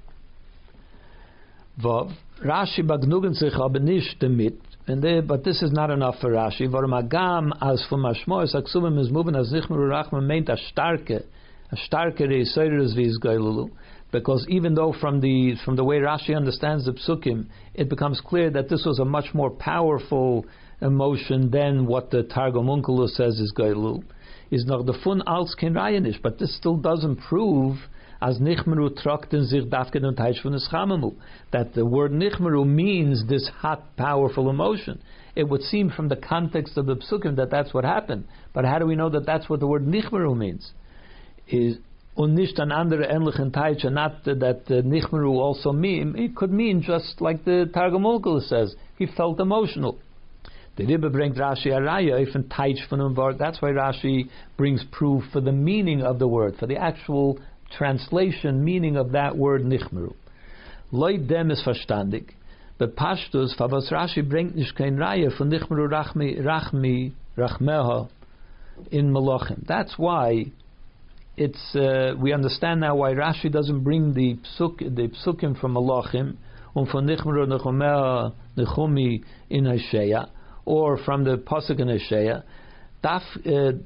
[SPEAKER 1] Vav, Rashi bagnugen sich aber nicht damit, but this is not enough for Rashi. Warum agam as from Mashmois aksumim is moving as nichmeru rachma meint a starke Yisraelis v'izgaylulu, because even though from the way Rashi understands the psukim, it becomes clear that this was a much more powerful emotion than what the Targum Onkelos says is gaylulu, is noch the fun als kein rayanish, but this still doesn't prove as nichmeru trakten sich dafken und teich von eschamamu, that the word nichmeru means this hot, powerful emotion. It would seem from the context of the psukim that that's what happened, but how do we know that that's what the word nichmeru means? Is und nicht an andere ähnlichen Teiche, not that nichmeru also mean, it could mean just like the Targum Onkelos says, he felt emotional. The Rebbe brings Rashi a raya, even Teich von dem Wort. That's why Rashi brings proof for the meaning of the word, for the actual translation meaning of that word nichmeru. Leut dem ist verstandig, but Pashtus, for was Rashi bringt nicht kein raya von nichmeru rachmeha in Malachim. That's why it's we understand now why Rashi doesn't bring the psukim from Malachim von nichmeru rachmeha nechumi in Hosea, or from the pasuk in Hosea. The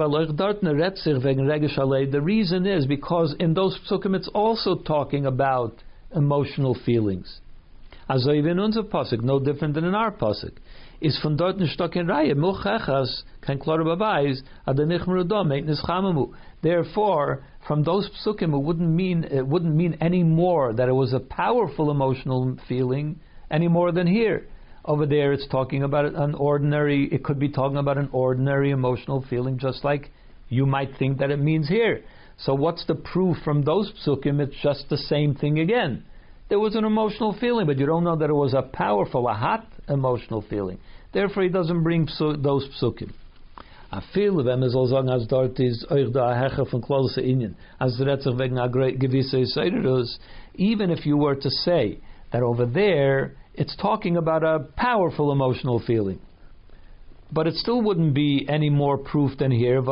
[SPEAKER 1] reason is because in those psukim it's also talking about emotional feelings. Also even unser pasuk, no different than in our pasuk, is von dort ein Stock in Reihe. Kein klare Beweis, aber nichmeru da meint nischamamu. Therefore, from those psukim it wouldn't mean any more that it was a powerful emotional feeling any more than here. Over there it's talking about it could be talking about an ordinary emotional feeling, just like you might think that it means here. So what's the proof from those psukim? It's just the same thing again. There was an emotional feeling, but you don't know that it was a powerful, a hot emotional feeling. Therefore he doesn't bring those psukim. A viel wenn es soll sagen, als dort ist euch da Hecher von Klose Inyan, als redt sich wegen a gewisse Yisraelis, even if you were to say that over there it's talking about a powerful emotional feeling, but it still wouldn't be any more proof than here.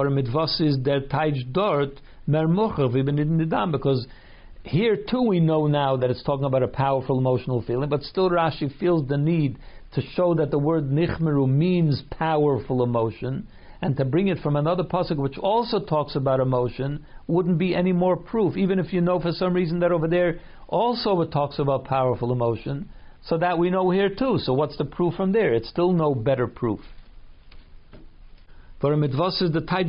[SPEAKER 1] Because here too we know now that it's talking about a powerful emotional feeling, but still Rashi feels the need to show that the word nichmeru means powerful emotion, and to bring it from another pasuk which also talks about emotion wouldn't be any more proof, even if you know for some reason that over there also it talks about powerful emotion. So that we know here too. So what's the proof from there? It's still no better proof. Why is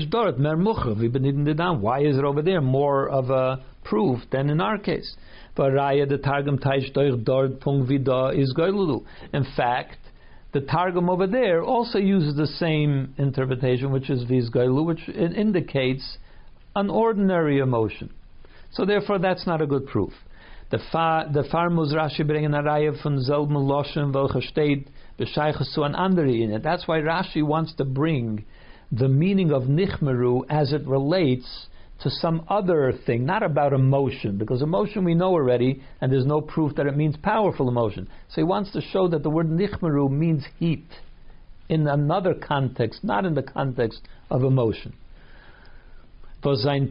[SPEAKER 1] it over there more of a proof than in our case? In fact, the Targum over there also uses the same interpretation, which is vizgailu, which indicates an ordinary emotion. So therefore that's not a good proof. The Farmuz Rashi bringen a Reihe von selben Loschen, welcher steht bescheiches zu an andere in it. That's why Rashi wants to bring the meaning of Nichmeru as it relates to some other thing, not about emotion, because emotion we know already, and there's no proof that it means powerful emotion. So he wants to show that the word Nichmeru means heat in another context, not in the context of emotion. And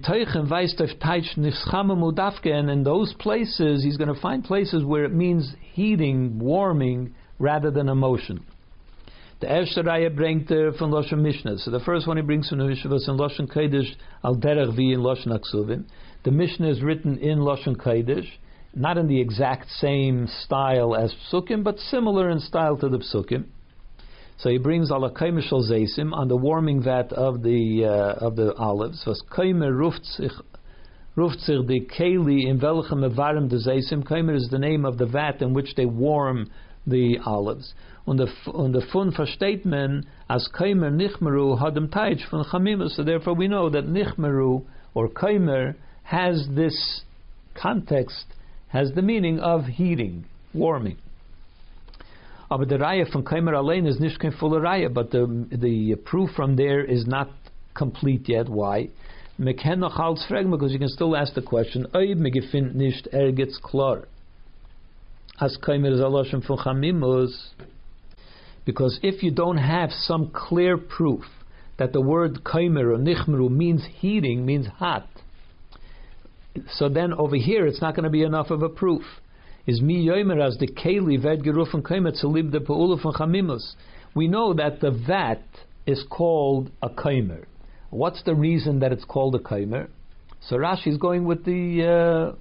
[SPEAKER 1] in those places, he's going to find places where it means heating, warming, rather than emotion. The erste Reihe bringt von Loshen Mishnah. So the first one he brings from the Mishnah was in Loshen Kodesh al derech vi in Loshen Aksuvim. The Mishnah is written in Loshen Kodesh, not in the exact same style as Psukim, but similar in style to the Psukim. So he brings ala kaimer shel zeisim on the warming vat of the olives. Was kaimer ruft sich the keli in welchem mevarem de zeisim. Kaimer is the name of the vat in which they warm the olives. Und the fun versteht man as kaimer nichmeru hadem taich von chamimus. So therefore we know that nichmeru or kaimer has this context, has the meaning of heating, warming. But the raya from Kaimer Alein is nicht kein full raya, but the proof from there is not complete yet. Why? Because you can still ask the question, nicht gets klar. As Kaimer is Aloshem from Chamimus. Because if you don't have some clear proof that the word Kaimer or Nichmeru means heating, means hot, so then over here it's not going to be enough of a proof. Is mi yomer as the keli ved gerufen kaimer to lib the peula from chamimus. We know that the vat is called a kaimer. What's the reason that it's called a kaimer? So Rashi is going with the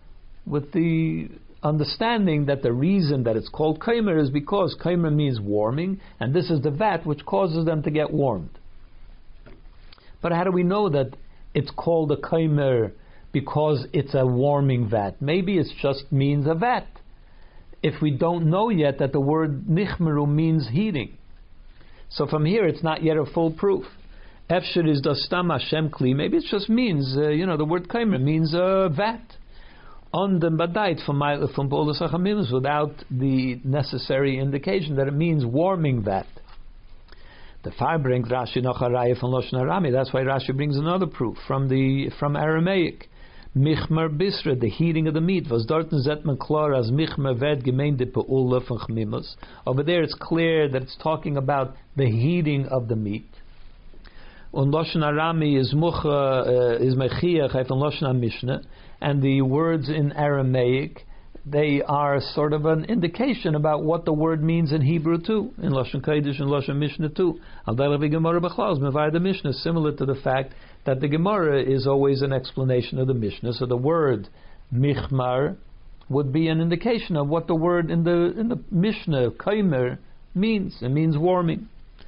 [SPEAKER 1] understanding that the reason that it's called kaimer is because kaimer means warming, and this is the vat which causes them to get warmed. But how do we know that it's called a kaimer? Because it's a warming vat. Maybe it just means a vat. If we don't know yet that the word nichmeru means heating. So from here it's not yet a full proof. Efshir is the stam Hashem kli. Maybe it just means, the word kaimer means a vat. On the badait from Bolus HaChamimos without the necessary indication that it means warming vat. The far brings Rashi noch a raya from Loshen Arami. That's why Rashi brings another proof from Aramaic. Michmer bisra, the heating of the meat. Was dorten zetman klar as michmer ved gemeinde peula von chmimus. Over there it's clear that it's talking about the heating of the meat. Und Loshen Arami is mechiach from Loshen Mishnah, and the words in Aramaic, they are sort of an indication about what the word means in Hebrew too, in Lashon Kodesh and Lashon Mishnah too. Al derech Gemara b'chlal mevar the Mishnah, similar to the fact that the Gemara is always an explanation of the Mishnah. So the word michmar would be an indication of what the word in the Mishnah kaimer means. It means warming.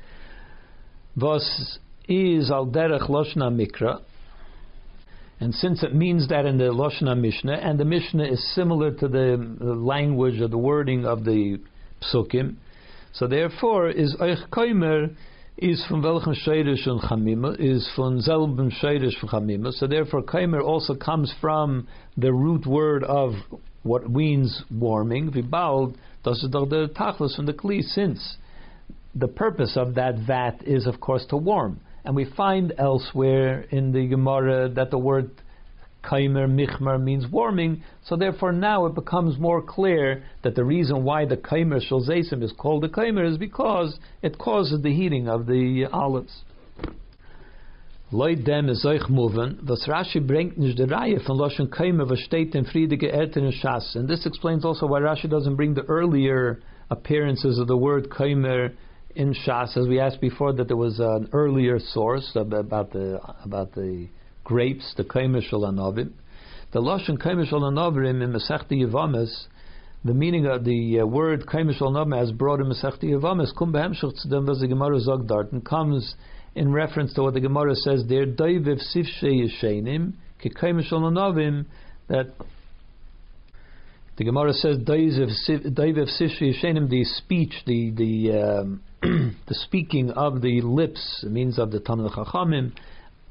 [SPEAKER 1] Vos is al derech Lashon Mikra. And since it means that in the Lashon Mishnah, and the Mishnah is similar to the language or the wording of the Psukim, so therefore is Eich Kaimer is from welchem Sheirish and Chamima, is from selben Sheirish from Chamima, so therefore Kaimer also comes from the root word of what means warming, Vibald, das ist doch der Tachlis from the Kli, since the purpose of that vat is of course to warm. And we find elsewhere in the Gemara that the word kaimer, michmer means warming. So therefore now it becomes more clear that the reason why the kaimer shel zeisim is called the kaimer is because it causes the heating of the olives. Leut dem is euch moven, was Rashi bringt nicht the Reihe von Loshen kaimer, was steht in friedige Eltern in Shas. And this explains also why Rashi doesn't bring the earlier appearances of the word kaimer in Shas, as we asked before, that there was an earlier source about the grapes, the Kaimer Shel Anovim. The Lashon Kaimer Shel Anovim in Masechta Yevamis, the meaning of the word Kaimer Shel Anovim as brought in Masechta Yevamis, kum behemshach tzedem was the Gemara zog dort, and comes in reference to what the Gemara says there, Doivev Sifshe Yeshenim, ki Kaimer Shel Anovim, that the Gemara says Doivev Sifshe Yeshenim, the speech, the speaking of the lips, it means of the Talmid Chachamim,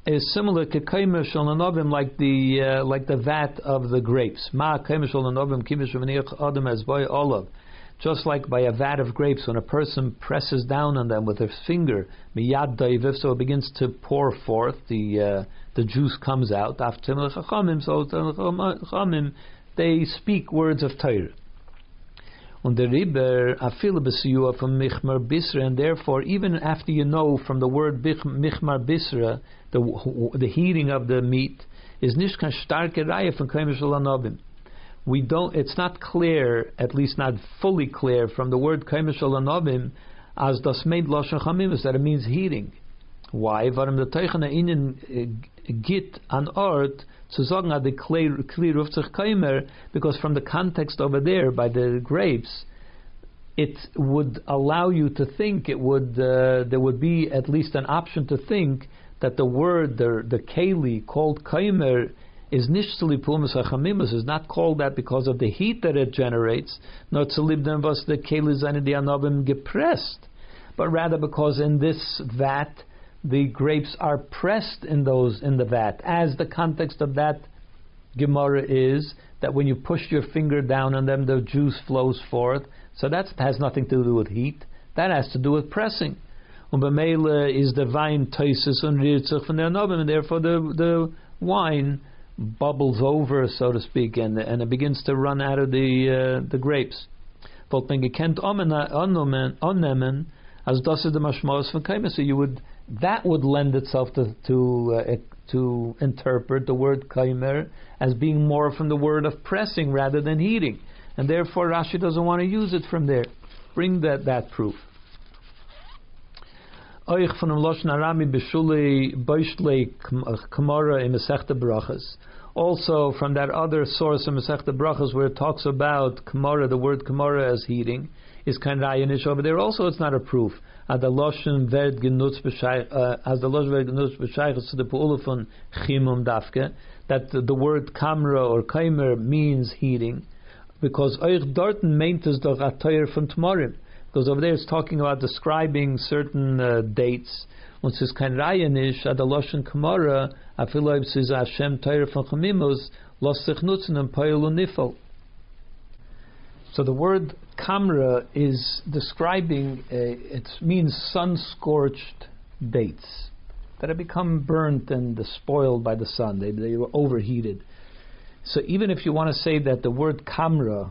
[SPEAKER 1] is similar to kaimer shel nanobim, like the vat of the grapes. Ma kaimer shel nanobim kimish v'niach adam as boy olav. Just like by a vat of grapes, when a person presses down on them with his finger, miyad daiviv, so it begins to pour forth, the juice comes out. After chachamim, so chachamim, they speak words of Torah. Und der Riber afil b'siyua from michmar bisra, and therefore, even after you know from the word michmar bisra, the heating of the meat is nicht kan starke raya from kaimer shel hanobim. We don't. It's not clear, at least not fully clear, from the word kaimer shel hanobim as das meint lashon chamimus, that it means heating. Why? Warum der Teichene ihnen git an Ort zu sagen at the kli ruft sich kaimer, because from the context over there by the grapes, it would allow you to think there would be at least an option to think that the word the keli called kaimer is nicht zu lipumus hachamimus, is not called that because of the heat that it generates, not zu libden was the keli zane di anobim gepressed, but rather because in this vat the grapes are pressed in the vat, as the context of that Gemara is that when you push your finger down on them, the juice flows forth. So that has nothing to do with heat. That has to do with pressing. Und b'meile is the wine teises und rührt sich von der Nobel, and therefore the wine bubbles over, so to speak, and it begins to run out of the grapes. Volt men gekent annehmen, as das ist der Mashmaos von Kaimer. So that would lend itself to interpret the word kaimer as being more from the word of pressing rather than heating, and therefore Rashi doesn't want to use it from there. Bring that proof. Oich von dem Lashon Arami b'shulei boishlei kamara in Masechta Brachas. Also from that other source in Masechta Brachas where it talks about kamara, the word kamara as heating, is kind of ayanish over there. Also, it's not a proof. As the Lashon werd genutzt b'shaychus to the Pu'ula von chimum dafke, that the word kamra or kaimer means heating, because euch dorten meint es doch a teuer von tmorim, because over there it's talking about describing certain dates. Und es ist kein Rayanish, ad the Lashon kamara, afiloib siz Hashem teuer von chamimus, los sich nutzen im Peil und Nifel. So the word kamra is describing, it means sun-scorched dates that have become burnt and spoiled by the sun. They were overheated. So even if you want to say that the word kamra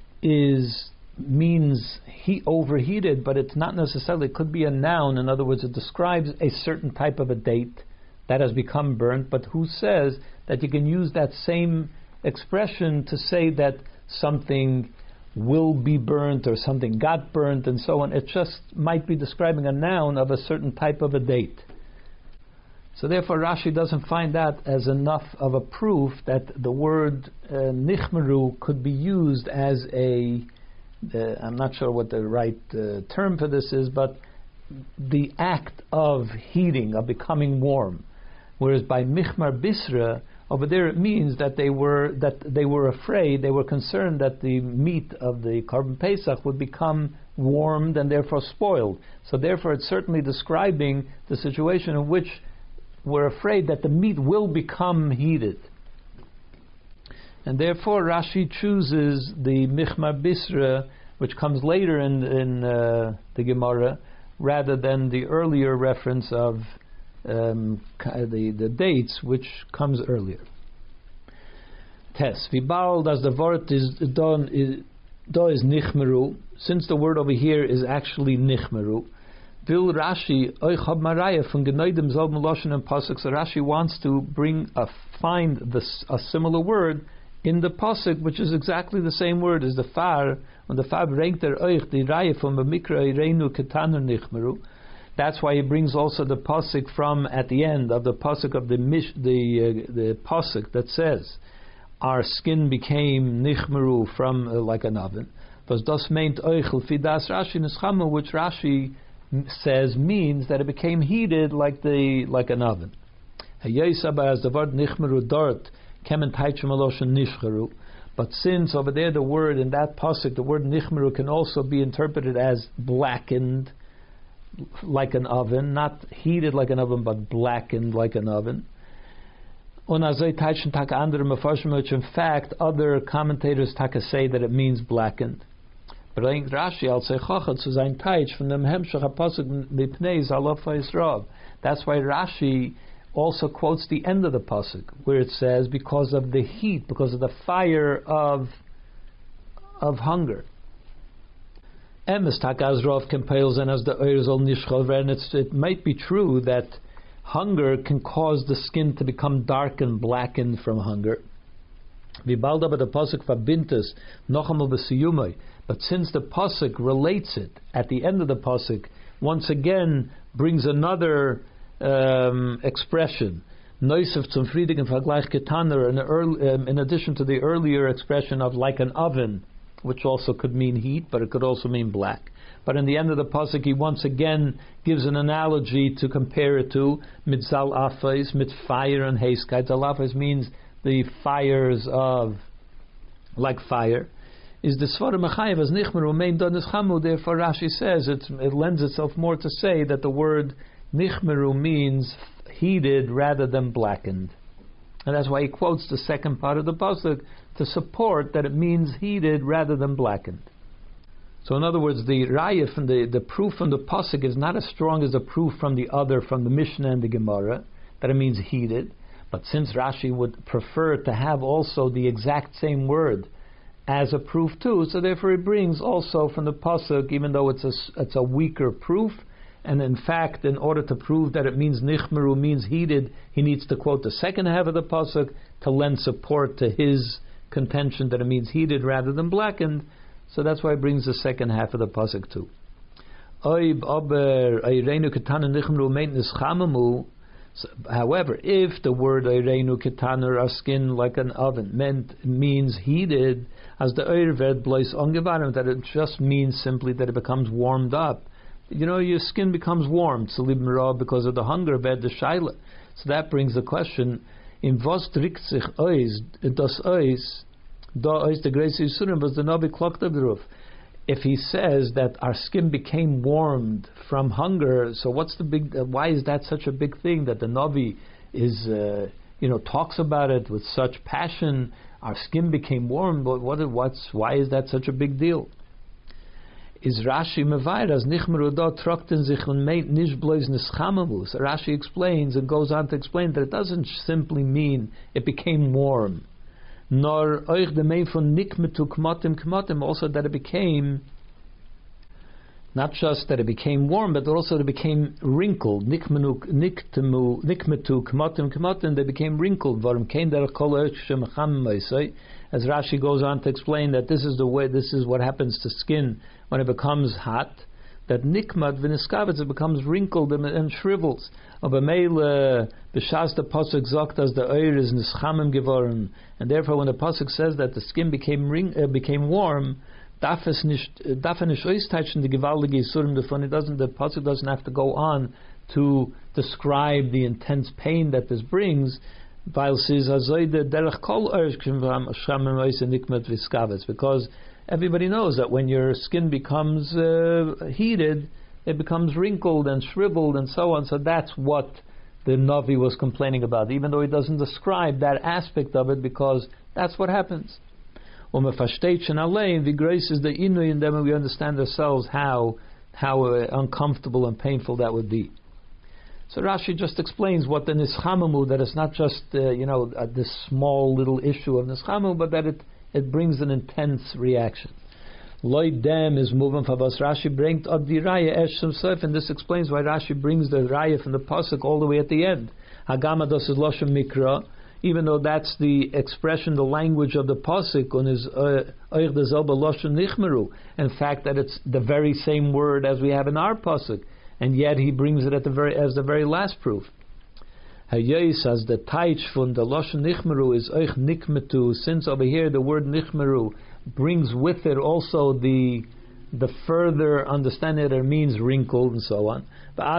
[SPEAKER 1] means overheated, but it's not necessarily, it could be a noun. In other words, it describes a certain type of a date that has become burnt, but who says that you can use that same expression to say that something will be burnt or something got burnt and so on? It just might be describing a noun of a certain type of a date. So therefore Rashi doesn't find that as enough of a proof that the word nichmeru could be used as I'm not sure what the right term for this is, but the act of heating, of becoming warm. Whereas by michmar bisra, over there it means that they were afraid, they were concerned that the meat of the Korban Pesach would become warmed and therefore spoiled. So therefore it's certainly describing the situation in which we're afraid that the meat will become heated. And therefore Rashi chooses the Michmar Bisra, which comes later in the Gemara, rather than the earlier reference of the dates, which comes earlier. Tes vibald as the word is done is nichmeru. Since the word over here is actually nichmeru, will Rashi oich hab maraya from genoidem zalm loshen and pasuk. So Rashi wants to find a similar word in the pasuk, which is exactly the same word as the far. When the far bringt oich the raya from the mikra ireinu ketaner nichmeru. That's why he brings also the pasuk from at the end of the pasuk of the pasuk that says, "Our skin became nichmeru from like an oven." But das meint oichel fidas Rashi neschama, which Rashi says means that it became heated like an oven. Hayesaba as the word nichmeru dort kemen taichem aloshen nishcheru. But since over there the word in that pasuk, the word nichmeru can also be interpreted as blackened, like an oven, not heated like an oven, but blackened like an oven. In fact, other commentators say that it means blackened. But I think Rashi al Seichachat zu sein Teich from the Hemshach HaPasuk Mipnei Zalofa Yisrael. That's why Rashi also quotes the end of the pasuk where it says because of the heat, because of the fire of hunger. It might be true that hunger can cause the skin to become dark and blackened from hunger. But since the pasuk relates it at the end of the pasuk, once again brings another expression, in addition to the earlier expression of like an oven, which also could mean heat, but it could also mean black. But in the end of the pasuk, he once again gives an analogy to compare it to mitzal afais, mit fire and heiskait. Zal afais means the fires of, like fire. Is the Svarim Mechayev as Nichmeru Mein Don Chamu? Therefore, Rashi says it lends itself more to say that the word Nichmeru means heated rather than blackened, and that's why he quotes the second part of the pasuk to support that it means heated rather than blackened. So, in other words, the raya from the proof from the pasuk is not as strong as the proof from the Mishnah and the Gemara that it means heated. But since Rashi would prefer to have also the exact same word as a proof too, so therefore he brings also from the pasuk, even though it's a weaker proof, and in fact, in order to prove that it means nichmeru means heated, he needs to quote the second half of the pasuk to lend support to his contention that it means heated rather than blackened. So that's why he brings the second half of the pasuk too. However, if the word Eirenu Ketaner, our skin like an oven, means heated, as the Eirved blois ongevarim, that it just means simply that it becomes warmed up. Your skin becomes warm, because of the hunger, the shaila. So that brings the question: in was drickt sich eis, das eis, da eis the grace yisurim was the navi klokt roof. If he says that our skin became warmed from hunger, so what's the big? Why is that such a big thing that the Navi is, talks about it with such passion? Our skin became warm, but why is that such a big deal? Is Rashi mevair as nichmeru da trockten sich und meint nicht bloß nischamamus? Rashi explains and goes on to explain that it doesn't simply mean it became warm, nor euch the main von nikmetu kmatim, also that it became, not just that it became warm, but also that it became wrinkled. Nikmetu kmatim, they became wrinkled. As Rashi goes on to explain that this is what happens to skin when it becomes hot, that nikmat v'niskavitz, it becomes wrinkled and shrivels. B'shas the pasuk zokt as the oir is nischamim gevoren, and therefore when the pasuk says that the skin became warm, the pasuk doesn't have to go on to describe the intense pain that this brings, because everybody knows that when your skin becomes heated, it becomes wrinkled and shriveled and so on. So that's what the Navi was complaining about, even though he doesn't describe that aspect of it, because that's what happens. The grace is the inu, and then we understand ourselves how uncomfortable and painful that would be. So Rashi just explains what the nischamamu, that it's not just this small little issue of nischamu, but that it brings an intense reaction. Lloyd Dem is moving for us. Rashi brings up the raya esham seif, and this explains why Rashi brings the raya from the pasuk all the way at the end. Hagama dos is loshem mikra, even though that's the expression, the language of the pasuk, on his oich de zelba loshem nichmeru. In fact, that it's the very same word as we have in our pasuk, and yet he brings it as the very last proof. Hayos as the taich from the loshen nichmeru is oich nikmetu. Since over here the word nichmeru brings with it also the further understanding that it means wrinkled and so on.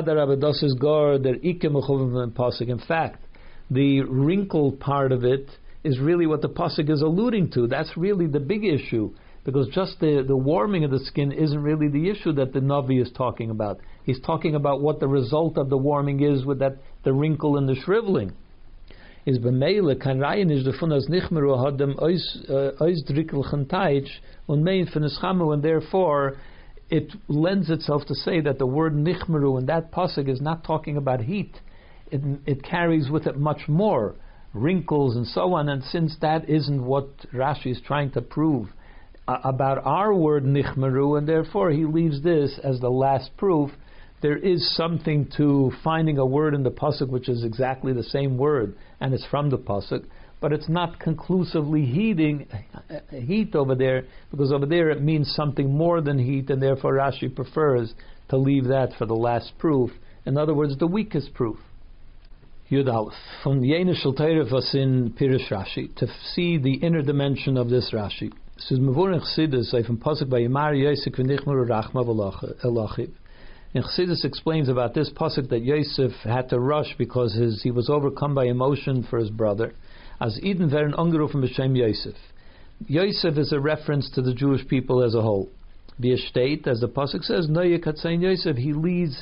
[SPEAKER 1] In fact, the wrinkled part of it is really what the pasuk is alluding to. That's really the big issue, because just the warming of the skin isn't really the issue that the Navi is talking about. He's talking about what the result of the warming is with that the wrinkle and the shriveling. Is b'meile kan rayen is davon as nichmeru had dem oisdrickelchen teich und mein von eschamu, and therefore it lends itself to say that the word nichmeru in that pasuk is not talking about heat. It carries with it much more, wrinkles and so on, and since that isn't what Rashi is trying to prove about our word nichmeru, and therefore he leaves this as the last proof. There is something to finding a word in the pasuk which is exactly the same word, and it's from the pasuk, but it's not conclusively heat over there, because over there it means something more than heat, and therefore Rashi prefers to leave that for the last proof. In other words, the weakest proof. Yud Aleph, from Yena Shel Torah was in Pirush Rashi, to see the inner dimension of this Rashi. Says Mevurach Chassidus, from pasuk by Yamar Yosef v'nichmeru rachma v'elachiv. And Chassidus explains about this pasuk that Yosef had to rush because he was overcome by emotion for his brother. As Eden werden angerufen b'shem Yosef. Yosef is a reference to the Jewish people as a whole. Wie steht, as the pasuk says, Noye katzayin Yosef. He leads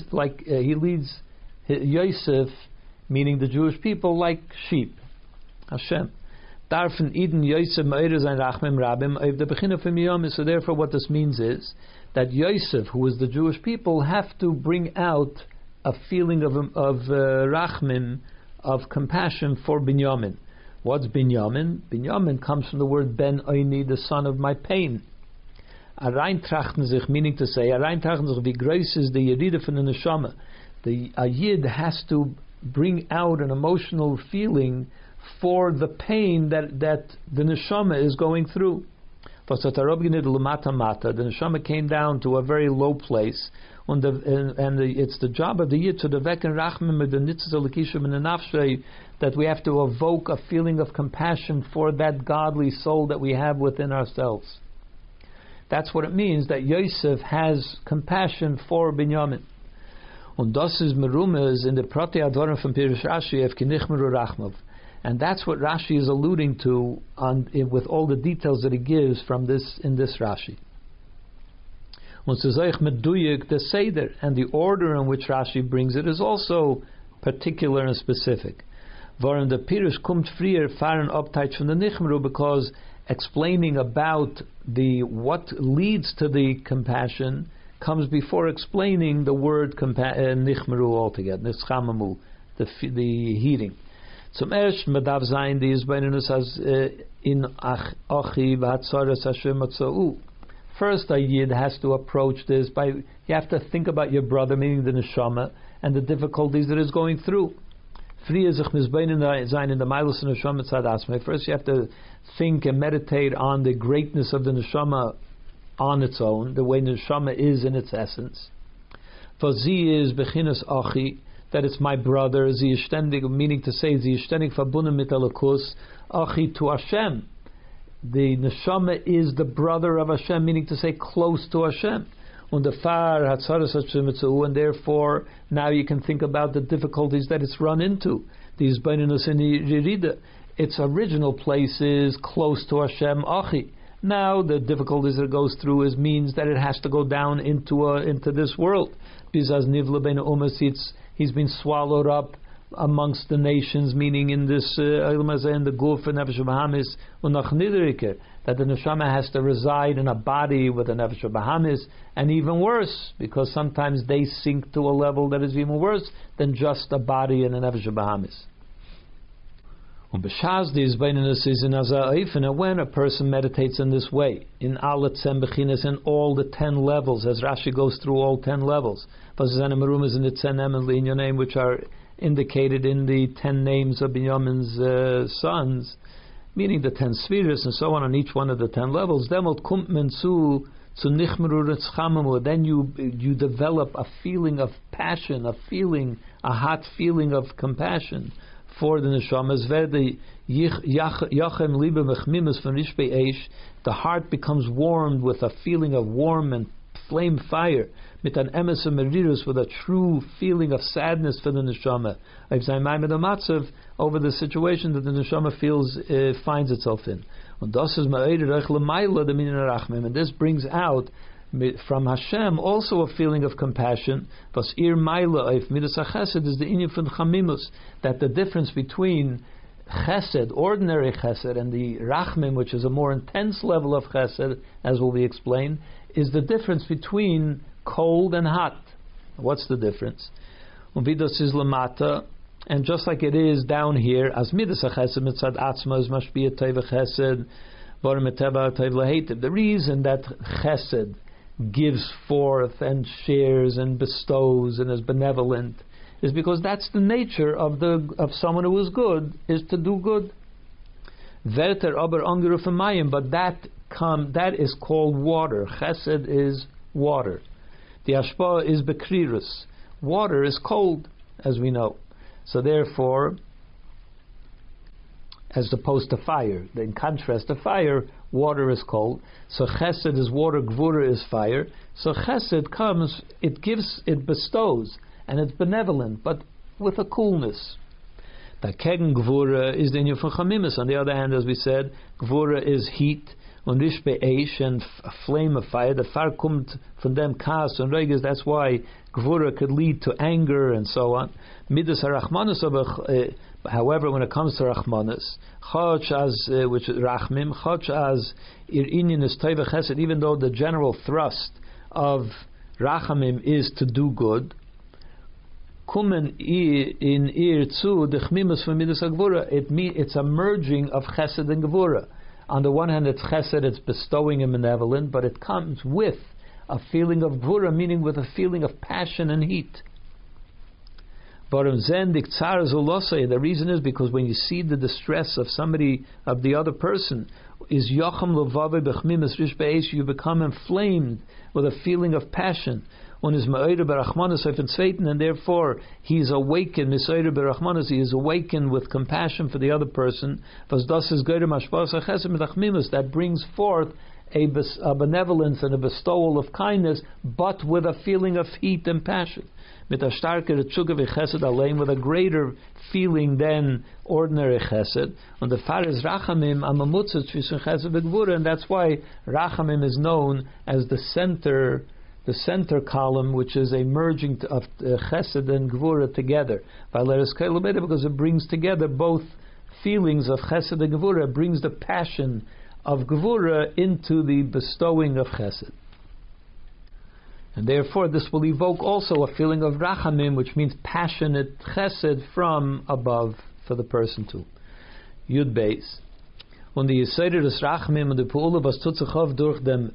[SPEAKER 1] Yosef, meaning the Jewish people, like sheep. Hashem. Darfen Eden Yosef meire sein rachmim rabim of the beginning of Yom. So therefore, what this means is that Yosef, who is the Jewish people, have to bring out a feeling of rachmim, of compassion for Binyamin. What's Binyamin? Binyamin comes from the word Ben Oini, the son of my pain. Areintrachten sich, meaning to say, Areintrachten sich, wie groß is the Yerida von the Neshama. The Yid has to bring out an emotional feeling for the pain that the Neshama is going through. The Neshama came down to a very low place, it's the job of the Yid to devecken rachmim with the nitzes alikishim and the nafshay, that we have to evoke a feeling of compassion for that godly soul that we have within ourselves. That's what it means that Yosef has compassion for Binyamin. Und das ist merumes in the Protei Advarim from Pirush Rashi ef kinichmeru rachmav. And that's what Rashi is alluding to with all the details that he gives from this in this Rashi. And the order in which Rashi brings it is also particular and specific. Warum the Pirush kommt frier fahren abteit from the Nichmeru, because explaining about what leads to the compassion comes before explaining the word Nichmeru altogether, Nischamamu, the heating. Zum ersten bedarf sein, die ist bei uns als in Achi v'hatzaras Hashem atzau. First, a Yid has to approach this by, you have to think about your brother, meaning the Neshama, and the difficulties that is going through. First, you have to think and meditate on the greatness of the Neshama on its own, the way the Neshama is in its essence. For sie is beginnes Achi, that it's my brother, sie ist ständig, meaning to say, sie ist ständig verbunden mit Elokus, Achi to Hashem. The Neshama is the brother of Hashem, meaning to say close to Hashem. And therefore, now you can think about the difficulties that it's run into. These Beinunus in Yerida, its original place is close to Hashem, Achi. Now the difficulties that it goes through means that it has to go down into this world. Because he's been swallowed up amongst the nations, meaning in this in the Guf and Nefesh Bahamis Unach Nidrike, that the Neshama has to reside in a body with the Nefesh Bahamis, and even worse, because sometimes they sink to a level that is even worse than just a body in the Nefesh Bahamis. And when a person meditates in this way, in Alatzem Bechinas, in all the 10 levels, as Rashi goes through all 10 levels, which are indicated in the 10 names of Binyamin's sons, meaning the 10 spheres and so on each one of the 10 levels, then you develop a feeling of passion, a hot feeling of compassion for the neshamas. The heart becomes warmed with a feeling of warm and flame fire, mit an emes merirus, with a true feeling of sadness for the neshama, over the situation that the neshama feels finds itself in. And this brings out from Hashem also a feeling of compassion. Was ir maila of midas chesed is the inyan from chamimus, that the difference between chesed, ordinary chesed, and the rachmim, which is a more intense level of chesed, as will be explained, is the difference between cold and hot. What's the difference? Uvidos is lamata, and just like it is down here, as midas chesed mitzad atzma is mashpia teva chesed, bar meteva teva lahetiv. The reason that chesed gives forth and shares and bestows and is benevolent is because that's the nature of someone who is good, is to do good. Verter aber angeruf mayim, but that is called water. Chesed is water. The ashpa is bekrirus. Water is cold, as we know. So therefore, as opposed to fire, in contrast to fire, water is cold. So chesed is water, gvura is fire. So chesed comes, it bestows, and it's benevolent, but with a coolness. The kegen gvura is the inyan from chamimus. On the other hand, as we said, gvura is heat, und ish be'esh, and a flame of fire. The far kommt von dem kas and reges. That's why gvura could lead to anger and so on. Midas harachmanus, however, when it comes to rachmanus, chach as which is rachmim, chach as ir inyan is teva chesed, even though the general thrust of rachamim is to do good, kumen in ir zu the chmimus from midas gvura. It's a merging of chesed and gvura. On the one hand, it's chesed, it's bestowing and benevolent, but it comes with a feeling of gvura, meaning with a feeling of passion and heat. The reason is because when you see the distress of somebody, of the other person, is you become inflamed with a feeling of passion. And therefore he is awakened. He is awakened with compassion for the other person. That brings forth a benevolence and a bestowal of kindness, but with a feeling of heat and passion. With a greater feeling than ordinary chesed. And the far is rachamim amamutza zwischen chesed v'gvura, and that's why rachamim is known as the center column, which is a merging of chesed and gvura together. Because it brings together both feelings of chesed and gvura, it brings the passion of gvura into the bestowing of chesed. And therefore this will evoke also a feeling of rachamim, which means passionate chesed from above for the person too. Yud Beis. Und die Yisayre des Rachamim und die Pu'ula was tut sich auf durch them,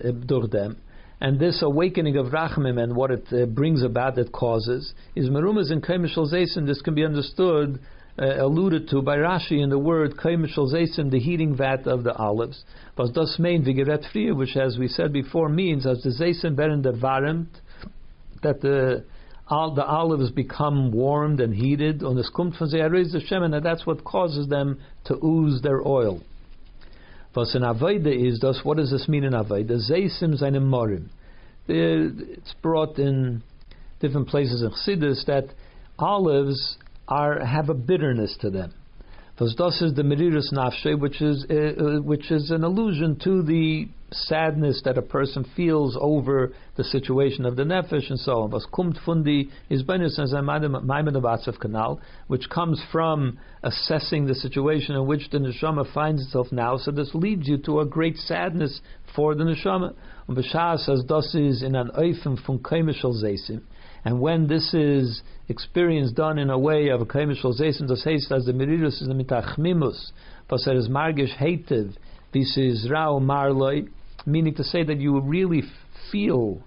[SPEAKER 1] and this awakening of rachamim and what it brings about, it causes, is merumas in kaimishal zaysim. This can be understood, alluded to by Rashi in the word kaimishal zaysim, the heating vat of the olives. Was das mean vigeret frie, which, as we said before, means as the zaysim werden der varmt, that the olives become warmed and heated. Und es kommt von sehr the shemen, and that's what causes them to ooze their oil. Was in Avodah is, thus, what does this mean in Avodah? Zaysim seine morim. It's brought in different places in Chassidus that olives have a bitterness to them. Thus is the merirus nafshe, which is an allusion to the sadness that a person feels over the situation of the nefesh and so on. Was kumt fundi is benus as a canal, which comes from assessing the situation in which the neshama finds itself now. So this leads you to a great sadness for the neshama. And B'shas says das is in an oifim from kaimishal zaysim. And when this is experienced done in a way of a kaimishal zaysim, das heißt as the merirus is the mitachmimus, was is margish hated, this is rao marloi, meaning to say that you really feel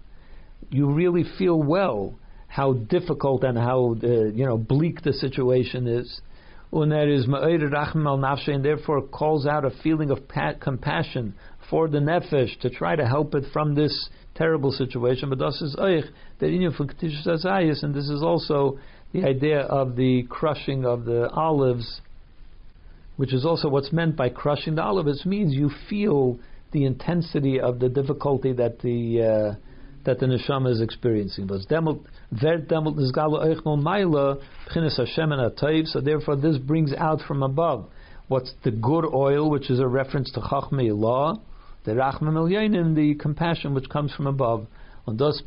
[SPEAKER 1] well how difficult and how bleak the situation is. And there is ma'ir rachim al nafshe, and therefore calls out a feeling of compassion for the nefesh to try to help it from this terrible situation. But das is oich the inyan for ketishus azayis, and this is also the idea of the crushing of the olives, which is also what's meant by crushing the olives. It means you feel the intensity of the difficulty that the that the neshama is experiencing. So therefore this brings out from above what's the good oil, which is a reference to Chachmei law, the Rachmam Elyonim, the compassion which comes from above. And this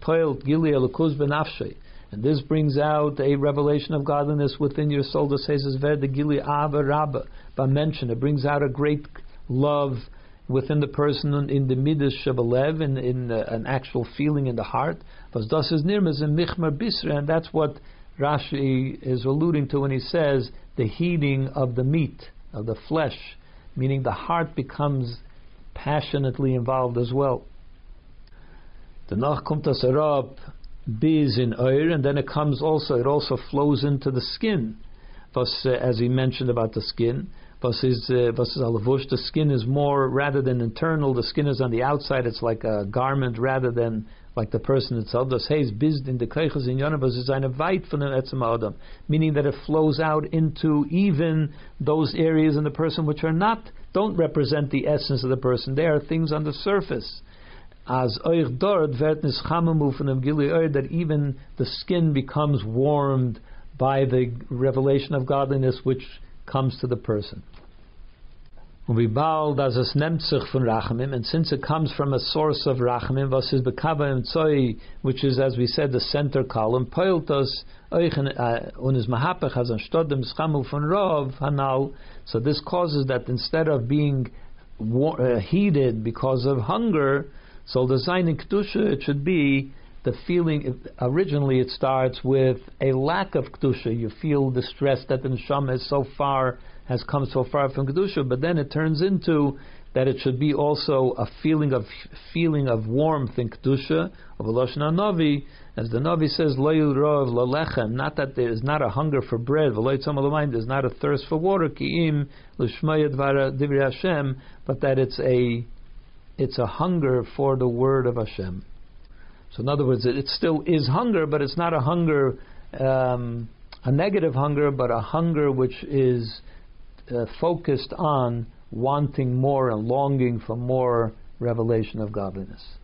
[SPEAKER 1] brings out a revelation of godliness within your soul. The says is the Gili Ava Rabba. By mention, it brings out a great love within the person in the midas shabalev, in an actual feeling in the heart. But das is nirmaz in michmar bisra, and that's what Rashi is alluding to when he says the heating of the meat, of the flesh, meaning the heart becomes passionately involved as well. Danach kommt das herab bis in oir, and then it also flows into the skin. As he mentioned about the skin, the skin is more, rather than internal, the skin is on the outside, it's like a garment rather than like the person itself. Das heißt, bis in the keiches in Yonabas is eine weit von dem Etzem Adam, meaning that it flows out into even those areas in the person which don't represent the essence of the person. They are things on the surface. As euch dort wird nis chamamu von dem Gili Oir, that even the skin becomes warmed by the revelation of godliness which comes to the person. And since it comes from a source of rachamim, which is, as we said, the center column, so this causes that instead of being heated because of hunger, so the zayin in kedusha, it should be the feeling. Originally, it starts with a lack of kedusha. You feel distressed that the neshama has come so far from kedusha, but then it turns into that it should be also a feeling of warmth in kedusha of Lashon HaNavi, as the Navi says, Lo yurov lo lechem, not that there is not a hunger for bread, v'lo yitzam l'mayim, there's not a thirst for water, ki'im l'shmaya divrei Hashem, but that it's a hunger for the word of Hashem. So in other words, it still is hunger, but it's not a hunger, a negative hunger, but a hunger which is focused on wanting more and longing for more revelation of godliness.